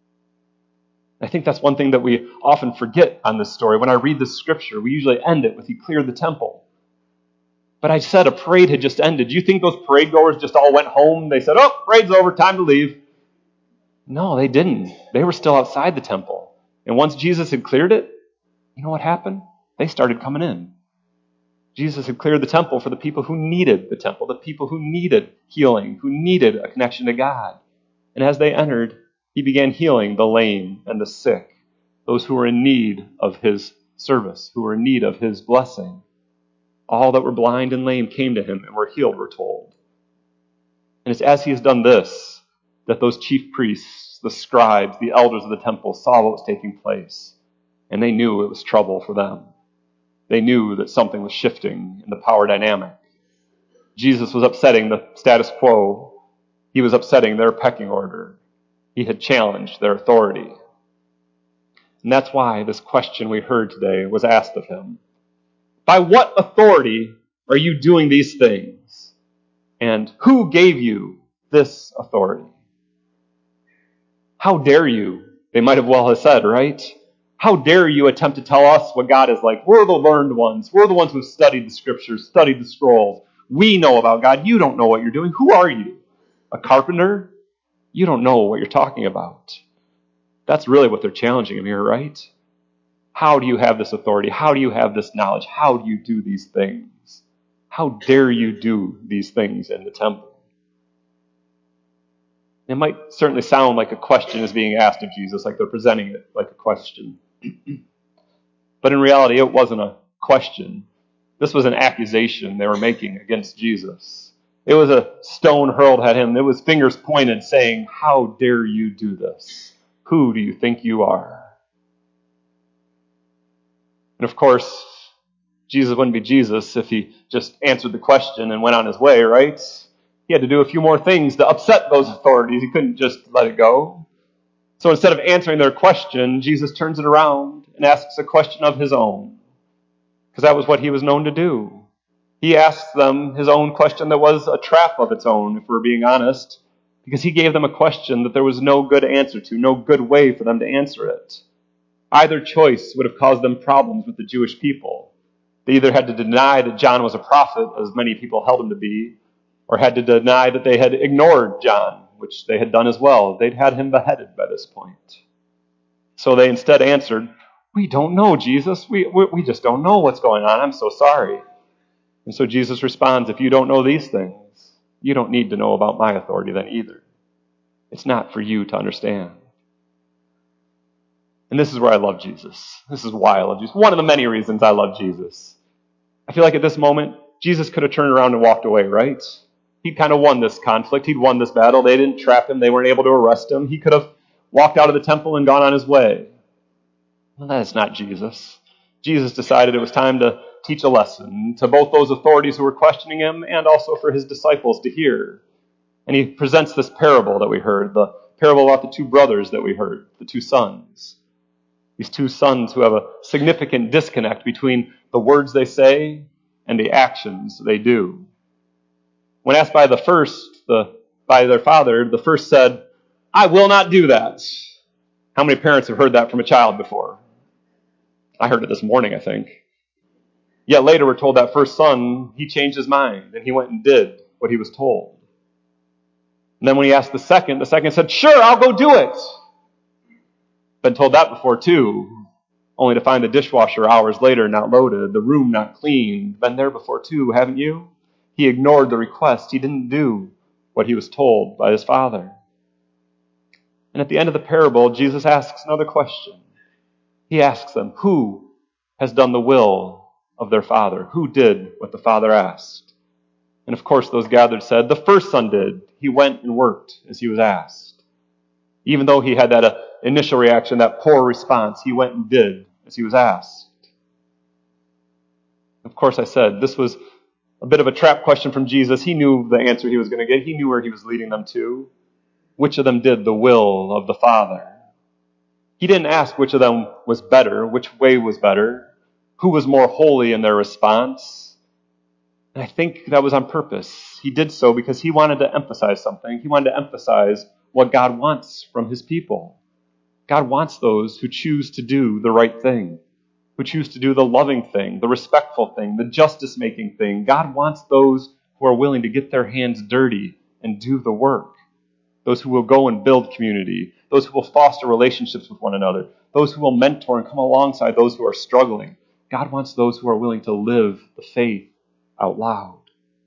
[SPEAKER 2] I think that's one thing that we often forget on this story. When I read this scripture, we usually end it with he cleared the temple. But I said a parade had just ended. Do you think those parade goers just all went home? They said, oh, parade's over, time to leave. No, they didn't. They were still outside the temple. And once Jesus had cleared it, you know what happened? They started coming in. Jesus had cleared the temple for the people who needed the temple, the people who needed healing, who needed a connection to God. And as they entered, he began healing the lame and the sick, those who were in need of his service, who were in need of his blessing. All that were blind and lame came to him and were healed, we're told. And it's as he has done this that those chief priests, the scribes, the elders of the temple saw what was taking place. And they knew it was trouble for them. They knew that something was shifting in the power dynamic. Jesus was upsetting the status quo. He was upsetting their pecking order. He had challenged their authority. And that's why this question we heard today was asked of him. By what authority are you doing these things? And who gave you this authority? How dare you? They might have well have said, right? How dare you attempt to tell us what God is like? We're the learned ones. We're the ones who've studied the scriptures, studied the scrolls. We know about God. You don't know what you're doing. Who are you? A carpenter? You don't know what you're talking about. That's really what they're challenging him here, right? How do you have this authority? How do you have this knowledge? How do you do these things? How dare you do these things in the temple? It might certainly sound like a question is being asked of Jesus, like they're presenting it like a question. But in reality, it wasn't a question. This was an accusation they were making against Jesus. It was a stone hurled at him. It was fingers pointed saying, how dare you do this? Who do you think you are? And of course, Jesus wouldn't be Jesus if he just answered the question and went on his way, right? He had to do a few more things to upset those authorities. He couldn't just let it go. So instead of answering their question, Jesus turns it around and asks a question of his own. Because that was what he was known to do. He asked them his own question that was a trap of its own, if we're being honest. Because he gave them a question that there was no good answer to, no good way for them to answer it. Either choice would have caused them problems with the Jewish people. They either had to deny that John was a prophet, as many people held him to be, or had to deny that they had ignored John, which they had done as well. They'd had him beheaded by this point. So they instead answered, we don't know, Jesus. We, we, we just don't know what's going on. I'm so sorry. And so Jesus responds, if you don't know these things, you don't need to know about my authority then either. It's not for you to understand. And this is where I love Jesus. This is why I love Jesus. One of the many reasons I love Jesus. I feel like at this moment, Jesus could have turned around and walked away, right? He'd kind of won this conflict. He'd won this battle. They didn't trap him. They weren't able to arrest him. He could have walked out of the temple and gone on his way. Well, that's not Jesus. Jesus decided it was time to teach a lesson to both those authorities who were questioning him and also for his disciples to hear. And he presents this parable that we heard, the parable about the two brothers that we heard, the two sons. These two sons who have a significant disconnect between the words they say and the actions they do. When asked by the first, the, by their father, the first said, I will not do that. How many parents have heard that from a child before? I heard it this morning, I think. Yet later we're told that first son, he changed his mind and he went and did what he was told. And then when he asked the second, the second said, sure, I'll go do it. Been told that before too, only to find the dishwasher hours later not loaded, the room not cleaned. Been there before too, haven't you? He ignored the request. He didn't do what he was told by his father. And at the end of the parable, Jesus asks another question. He asks them, who has done the will of their father? Who did what the father asked? And of course, those gathered said, the first son did. He went and worked as he was asked. Even though he had that uh, initial reaction, that poor response, he went and did as he was asked. Of course, I said, this was a bit of a trap question from Jesus. He knew the answer he was going to get. He knew where he was leading them to. Which of them did the will of the Father? He didn't ask which of them was better, which way was better, who was more holy in their response. And I think that was on purpose. He did so because he wanted to emphasize something. He wanted to emphasize what God wants from his people. God wants those who choose to do the right thing, who choose to do the loving thing, the respectful thing, the justice-making thing. God wants those who are willing to get their hands dirty and do the work. Those who will go and build community, those who will foster relationships with one another, those who will mentor and come alongside those who are struggling. God wants those who are willing to live the faith out loud.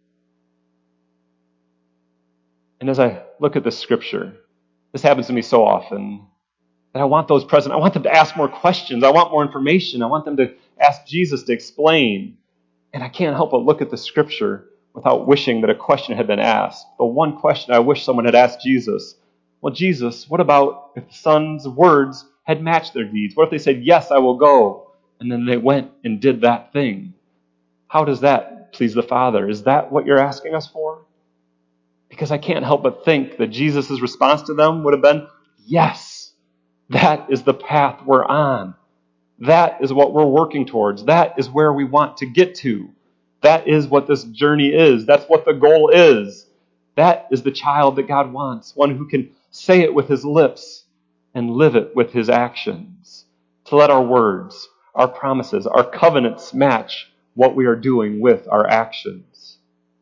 [SPEAKER 2] And as I look at this scripture, this happens to me so often, that I want those present, I want them to ask more questions. I want more information. I want them to ask Jesus to explain. And I can't help but look at the scripture without wishing that a question had been asked. The one question I wish someone had asked Jesus, well, Jesus, what about if the son's words had matched their deeds? What if they said, yes, I will go, and then they went and did that thing? How does that please the Father? Is that what you're asking us for? Because I can't help but think that Jesus' response to them would have been, yes, that is the path we're on. That is what we're working towards. That is where we want to get to. That is what this journey is. That's what the goal is. That is the child that God wants, one who can say it with his lips and live it with his actions. To let our words, our promises, our covenants match what we are doing with our actions.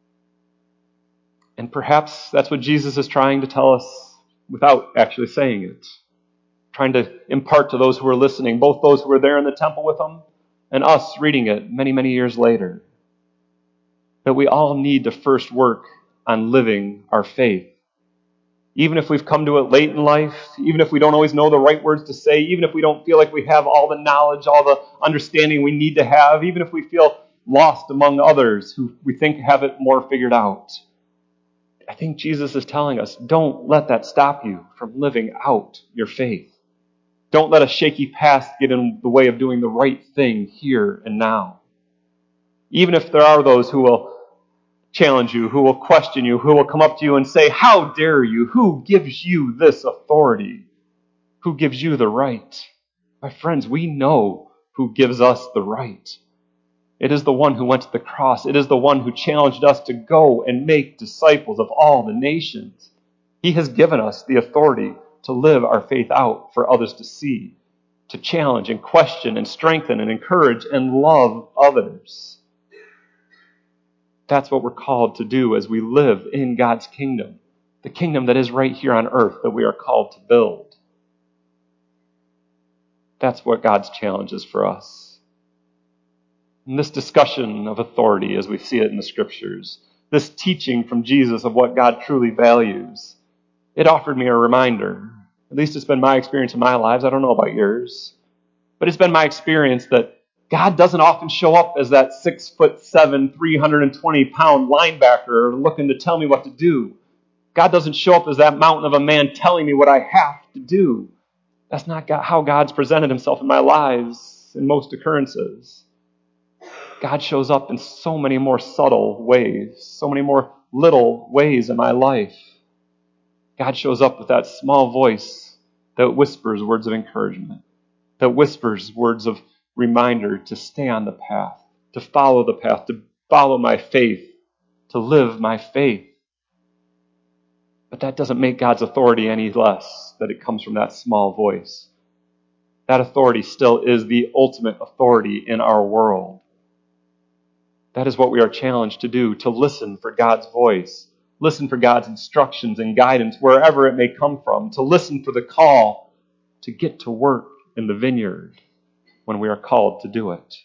[SPEAKER 2] And perhaps that's what Jesus is trying to tell us without actually saying it. Trying to impart to those who are listening, both those who were there in the temple with him and us reading it many, many years later, that we all need to first work on living our faith. Even if we've come to it late in life, even if we don't always know the right words to say, even if we don't feel like we have all the knowledge, all the understanding we need to have, even if we feel lost among others who we think have it more figured out, I think Jesus is telling us, don't let that stop you from living out your faith. Don't let a shaky past get in the way of doing the right thing here and now. Even if there are those who will challenge you, who will question you, who will come up to you and say, how dare you? Who gives you this authority? Who gives you the right? My friends, we know who gives us the right. It is the one who went to the cross. It is the one who challenged us to go and make disciples of all the nations. He has given us the authority to live our faith out for others to see, to challenge and question and strengthen and encourage and love others. That's what we're called to do as we live in God's kingdom, the kingdom that is right here on earth that we are called to build. That's what God's challenge is for us. And this discussion of authority, as we see it in the Scriptures, this teaching from Jesus of what God truly values, it offered me a reminder. At least it's been my experience in my lives. I don't know about yours. But it's been my experience that God doesn't often show up as that six foot seven, three hundred twenty pound linebacker looking to tell me what to do. God doesn't show up as that mountain of a man telling me what I have to do. That's not how God's presented himself in my lives in most occurrences. God shows up in so many more subtle ways, so many more little ways in my life. God shows up with that small voice that whispers words of encouragement, that whispers words of reminder to stay on the path, to follow the path, to follow my faith, to live my faith. But that doesn't make God's authority any less, that it comes from that small voice. That authority still is the ultimate authority in our world. That is what we are challenged to do, to listen for God's voice, listen for God's instructions and guidance wherever it may come from, to listen for the call to get to work in the vineyard when we are called to do it.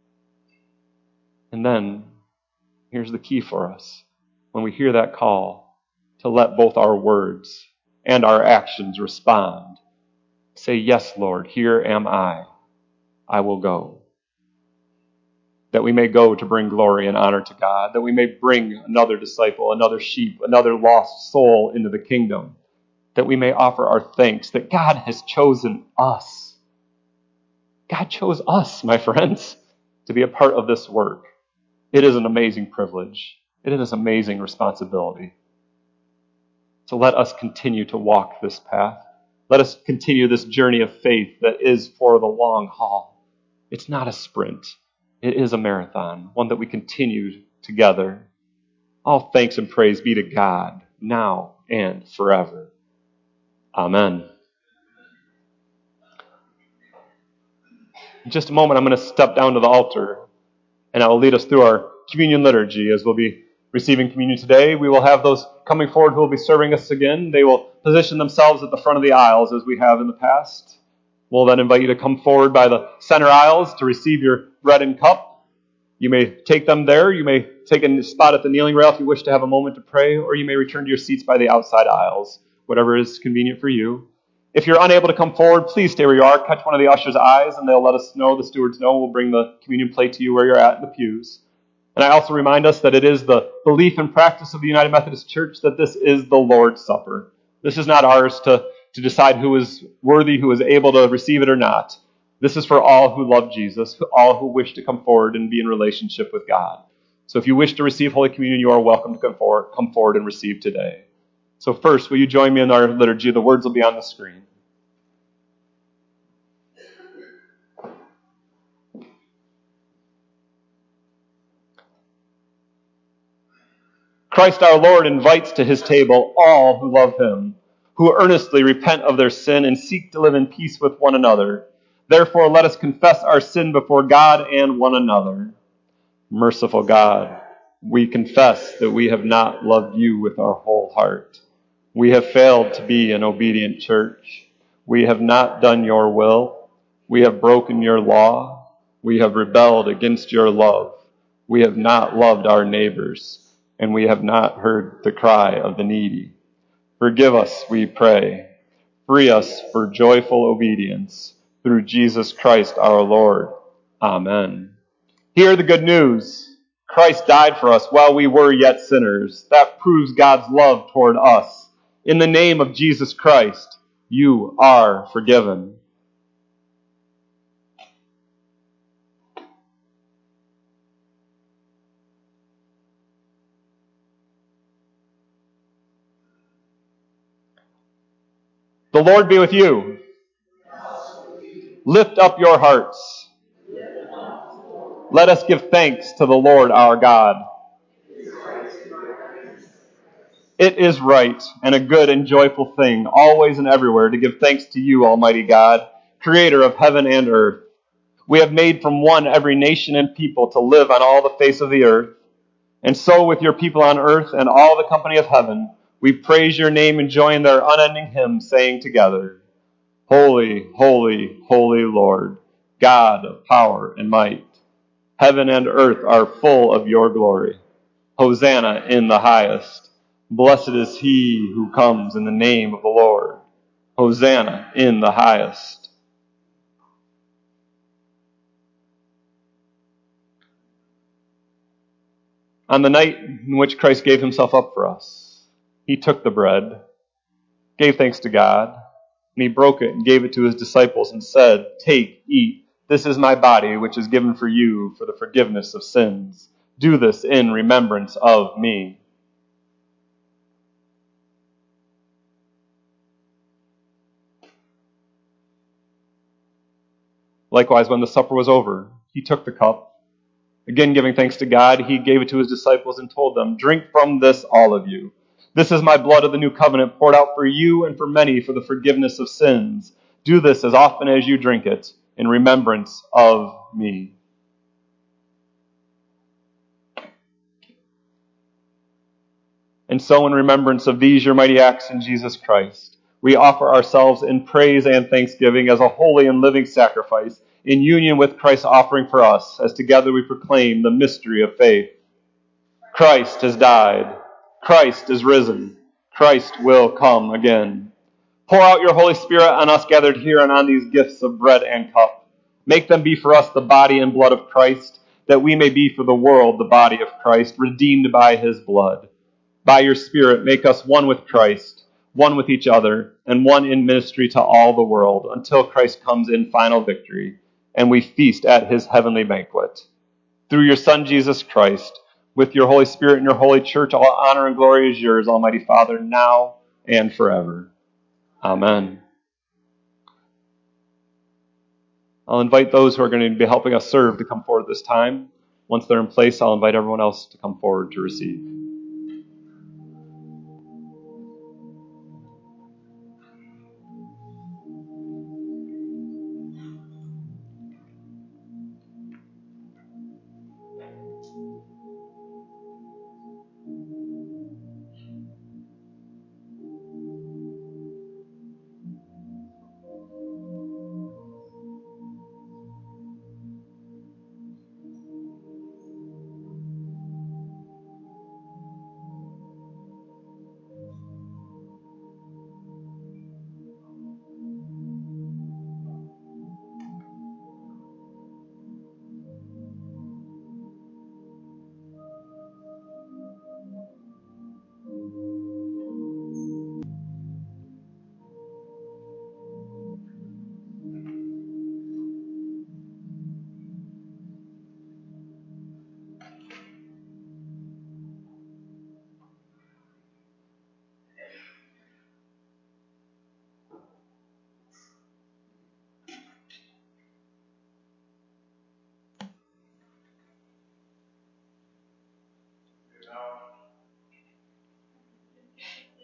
[SPEAKER 2] And then, here's the key for us. When we hear that call, to let both our words and our actions respond. Say, yes, Lord, here am I. I will go. That we may go to bring glory and honor to God. That we may bring another disciple, another sheep, another lost soul into the kingdom. That we may offer our thanks that God has chosen us. God chose us, my friends, to be a part of this work. It is an amazing privilege. It is an amazing responsibility. So let us continue to walk this path. Let us continue this journey of faith that is for the long haul. It's not a sprint. It is a marathon, one that we continue together. All thanks and praise be to God, now and forever. Amen. In just a moment, I'm going to step down to the altar, and I will lead us through our communion liturgy as we'll be receiving communion today. We will have those coming forward who will be serving us again. They will position themselves at the front of the aisles as we have in the past. We'll then invite you to come forward by the center aisles to receive your bread and cup. You may take them there. You may take a spot at the kneeling rail if you wish to have a moment to pray, or you may return to your seats by the outside aisles, whatever is convenient for you. If you're unable to come forward, please stay where you are. Catch one of the ushers' eyes, and they'll let us know, the stewards know. We'll bring the communion plate to you where you're at in the pews. And I also remind us that it is the belief and practice of the United Methodist Church that this is the Lord's Supper. This is not ours to to decide who is worthy, who is able to receive it or not. This is for all who love Jesus, all who wish to come forward and be in relationship with God. So if you wish to receive Holy Communion, you are welcome to come forward, come forward and receive today. So first, will you join me in our liturgy? The words will be on the screen. Christ our Lord invites to his table all who love him, who earnestly repent of their sin and seek to live in peace with one another. Therefore, let us confess our sin before God and one another. Merciful God, we confess that we have not loved you with our whole heart. We have failed to be an obedient church. We have not done your will. We have broken your law. We have rebelled against your love. We have not loved our neighbors, and we have not heard the cry of the needy. Forgive us, we pray. Free us for joyful obedience through Jesus Christ our Lord. Amen. Hear the good news. Christ died for us while we were yet sinners. That proves God's love toward us. In the name of Jesus Christ, you are forgiven. The Lord be with you. Lift up your hearts. Let us give thanks to the Lord our God. It is right and a good and joyful thing, always and everywhere, to give thanks to you, Almighty God, creator of heaven and earth. We have made from one every nation and people to live on all the face of the earth. And so with your people on earth and all the company of heaven, we praise your name and join their unending hymn, saying together, Holy, holy, holy Lord, God of power and might. Heaven and earth are full of your glory. Hosanna in the highest. Blessed is he who comes in the name of the Lord. Hosanna in the highest. On the night in which Christ gave himself up for us, he took the bread, gave thanks to God, and he broke it and gave it to his disciples and said, Take, eat, this is my body which is given for you for the forgiveness of sins. Do this in remembrance of me. Likewise, when the supper was over, he took the cup. Again, giving thanks to God, he gave it to his disciples and told them, Drink from this, all of you. This is my blood of the new covenant, poured out for you and for many for the forgiveness of sins. Do this as often as you drink it in remembrance of me. And so in remembrance of these your mighty acts in Jesus Christ, we offer ourselves in praise and thanksgiving as a holy and living sacrifice in union with Christ's offering for us, as together we proclaim the mystery of faith. Christ has died. Christ is risen. Christ will come again. Pour out your Holy Spirit on us gathered here and on these gifts of bread and cup. Make them be for us the body and blood of Christ, that we may be for the world the body of Christ, redeemed by his blood. By your Spirit, make us one with Christ, one with each other, and one in ministry to all the world, until Christ comes in final victory, and we feast at his heavenly banquet. Through your Son, Jesus Christ, with your Holy Spirit and your holy church, all honor and glory is yours, Almighty Father, now and forever. Amen. I'll invite those who are going to be helping us serve to come forward this time. Once they're in place, I'll invite everyone else to come forward to receive.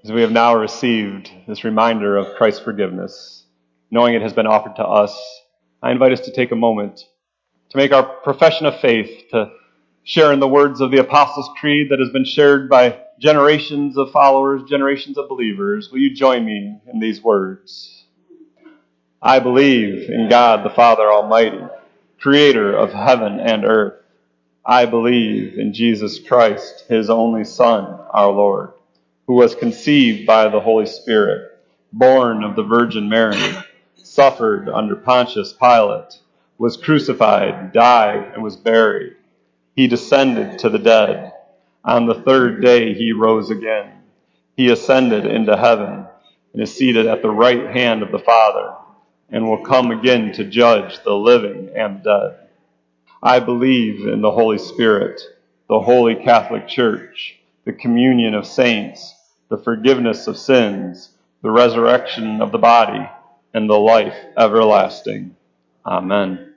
[SPEAKER 2] as we have now received this reminder of Christ's forgiveness, knowing it has been offered to us, I invite us to take a moment to make our profession of faith, to share in the words of the Apostles' Creed that has been shared by generations of followers, generations of believers. Will you join me in these words? I believe in God the Father Almighty, creator of heaven and earth. I believe in Jesus Christ, his only Son, our Lord, who was conceived by the Holy Spirit, born of the Virgin Mary, suffered under Pontius Pilate, was crucified, died, and was buried. He descended to the dead. On the third day he rose again. He ascended into heaven and is seated at the right hand of the Father, and will come again to judge the living and the dead. I believe in the Holy Spirit, the Holy Catholic Church, the communion of saints, the forgiveness of sins, the resurrection of the body, and the life everlasting. Amen.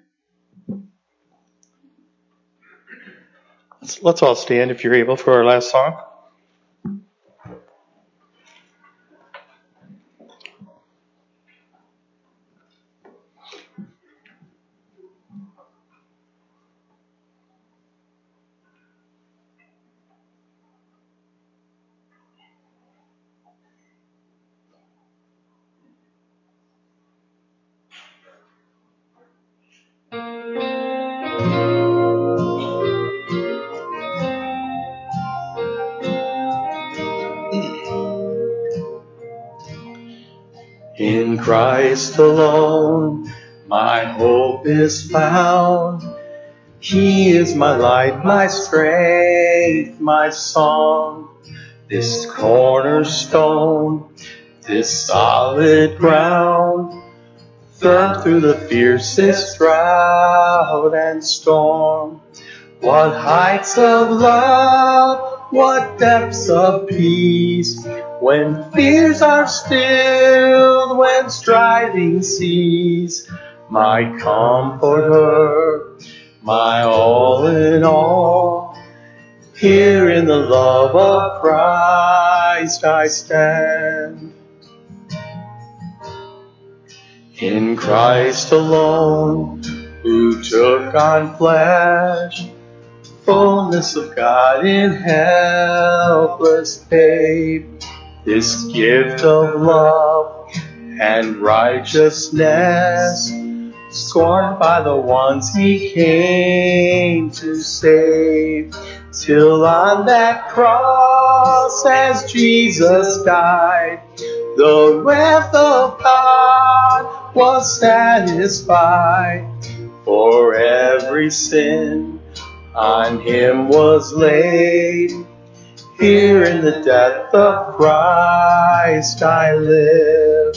[SPEAKER 9] Let's all stand if you're able for our last song. In Christ alone, my hope is found. He is my light, my strength, my song. This cornerstone, this solid ground, firm through the fiercest drought and storm. What heights of love, what depths of peace, when fears are stilled, when striving cease. My comforter, my all in all, here in the love of Christ I stand. In Christ alone, who took on flesh, fullness of God in helpless babe, this gift of love and righteousness, scorned by the ones he came to save. Till on that cross, as Jesus died, the wrath of God was satisfied. For every sin on him was laid. Here in the death of Christ I live.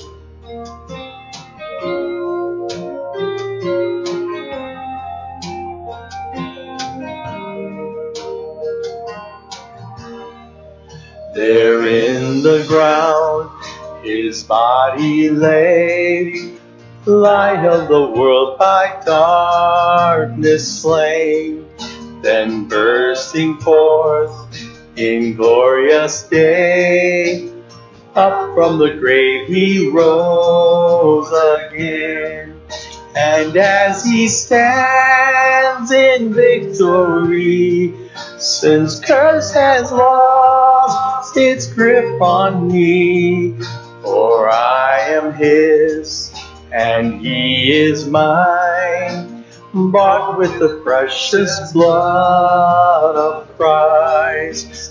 [SPEAKER 9] There in the ground his body lay, light of the world by darkness slain. Then bursting forth in glorious day, up from the grave he rose again. And as he stands in victory, sin's curse has lost its grip on me. For I am his, and he is mine, bought with the precious blood of Christ.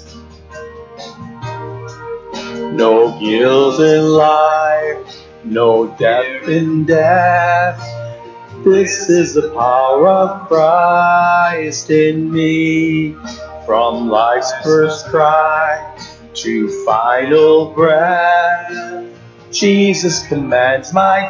[SPEAKER 9] No guilt in life, no depth in death. This is the power of Christ in me. From life's first cry to final breath, Jesus commands my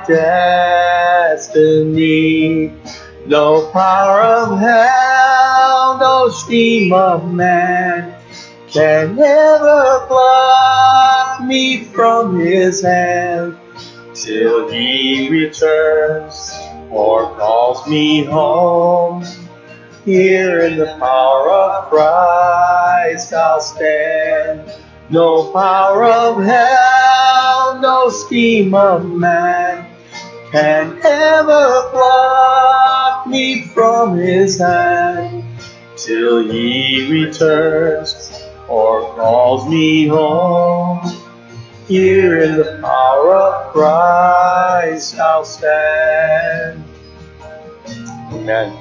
[SPEAKER 9] destiny. No power of hell, no scheme of man can ever pluck me from his hand, till he returns or calls me home. Here in the power of Christ I'll stand. No power of hell, no scheme of man can ever pluck me from his hand till he returns or calls me home. Here in the power of Christ I'll stand. Amen.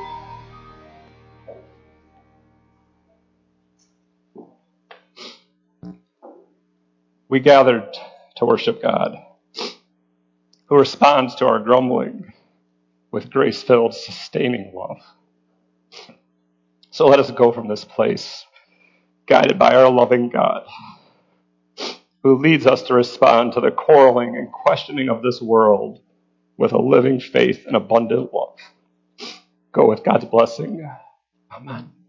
[SPEAKER 2] We gathered to worship God, who responds to our grumbling with grace-filled, sustaining love. So let us go from this place, guided by our loving God, who leads us to respond to the quarreling and questioning of this world with a living faith and abundant love. Go with God's blessing. Amen.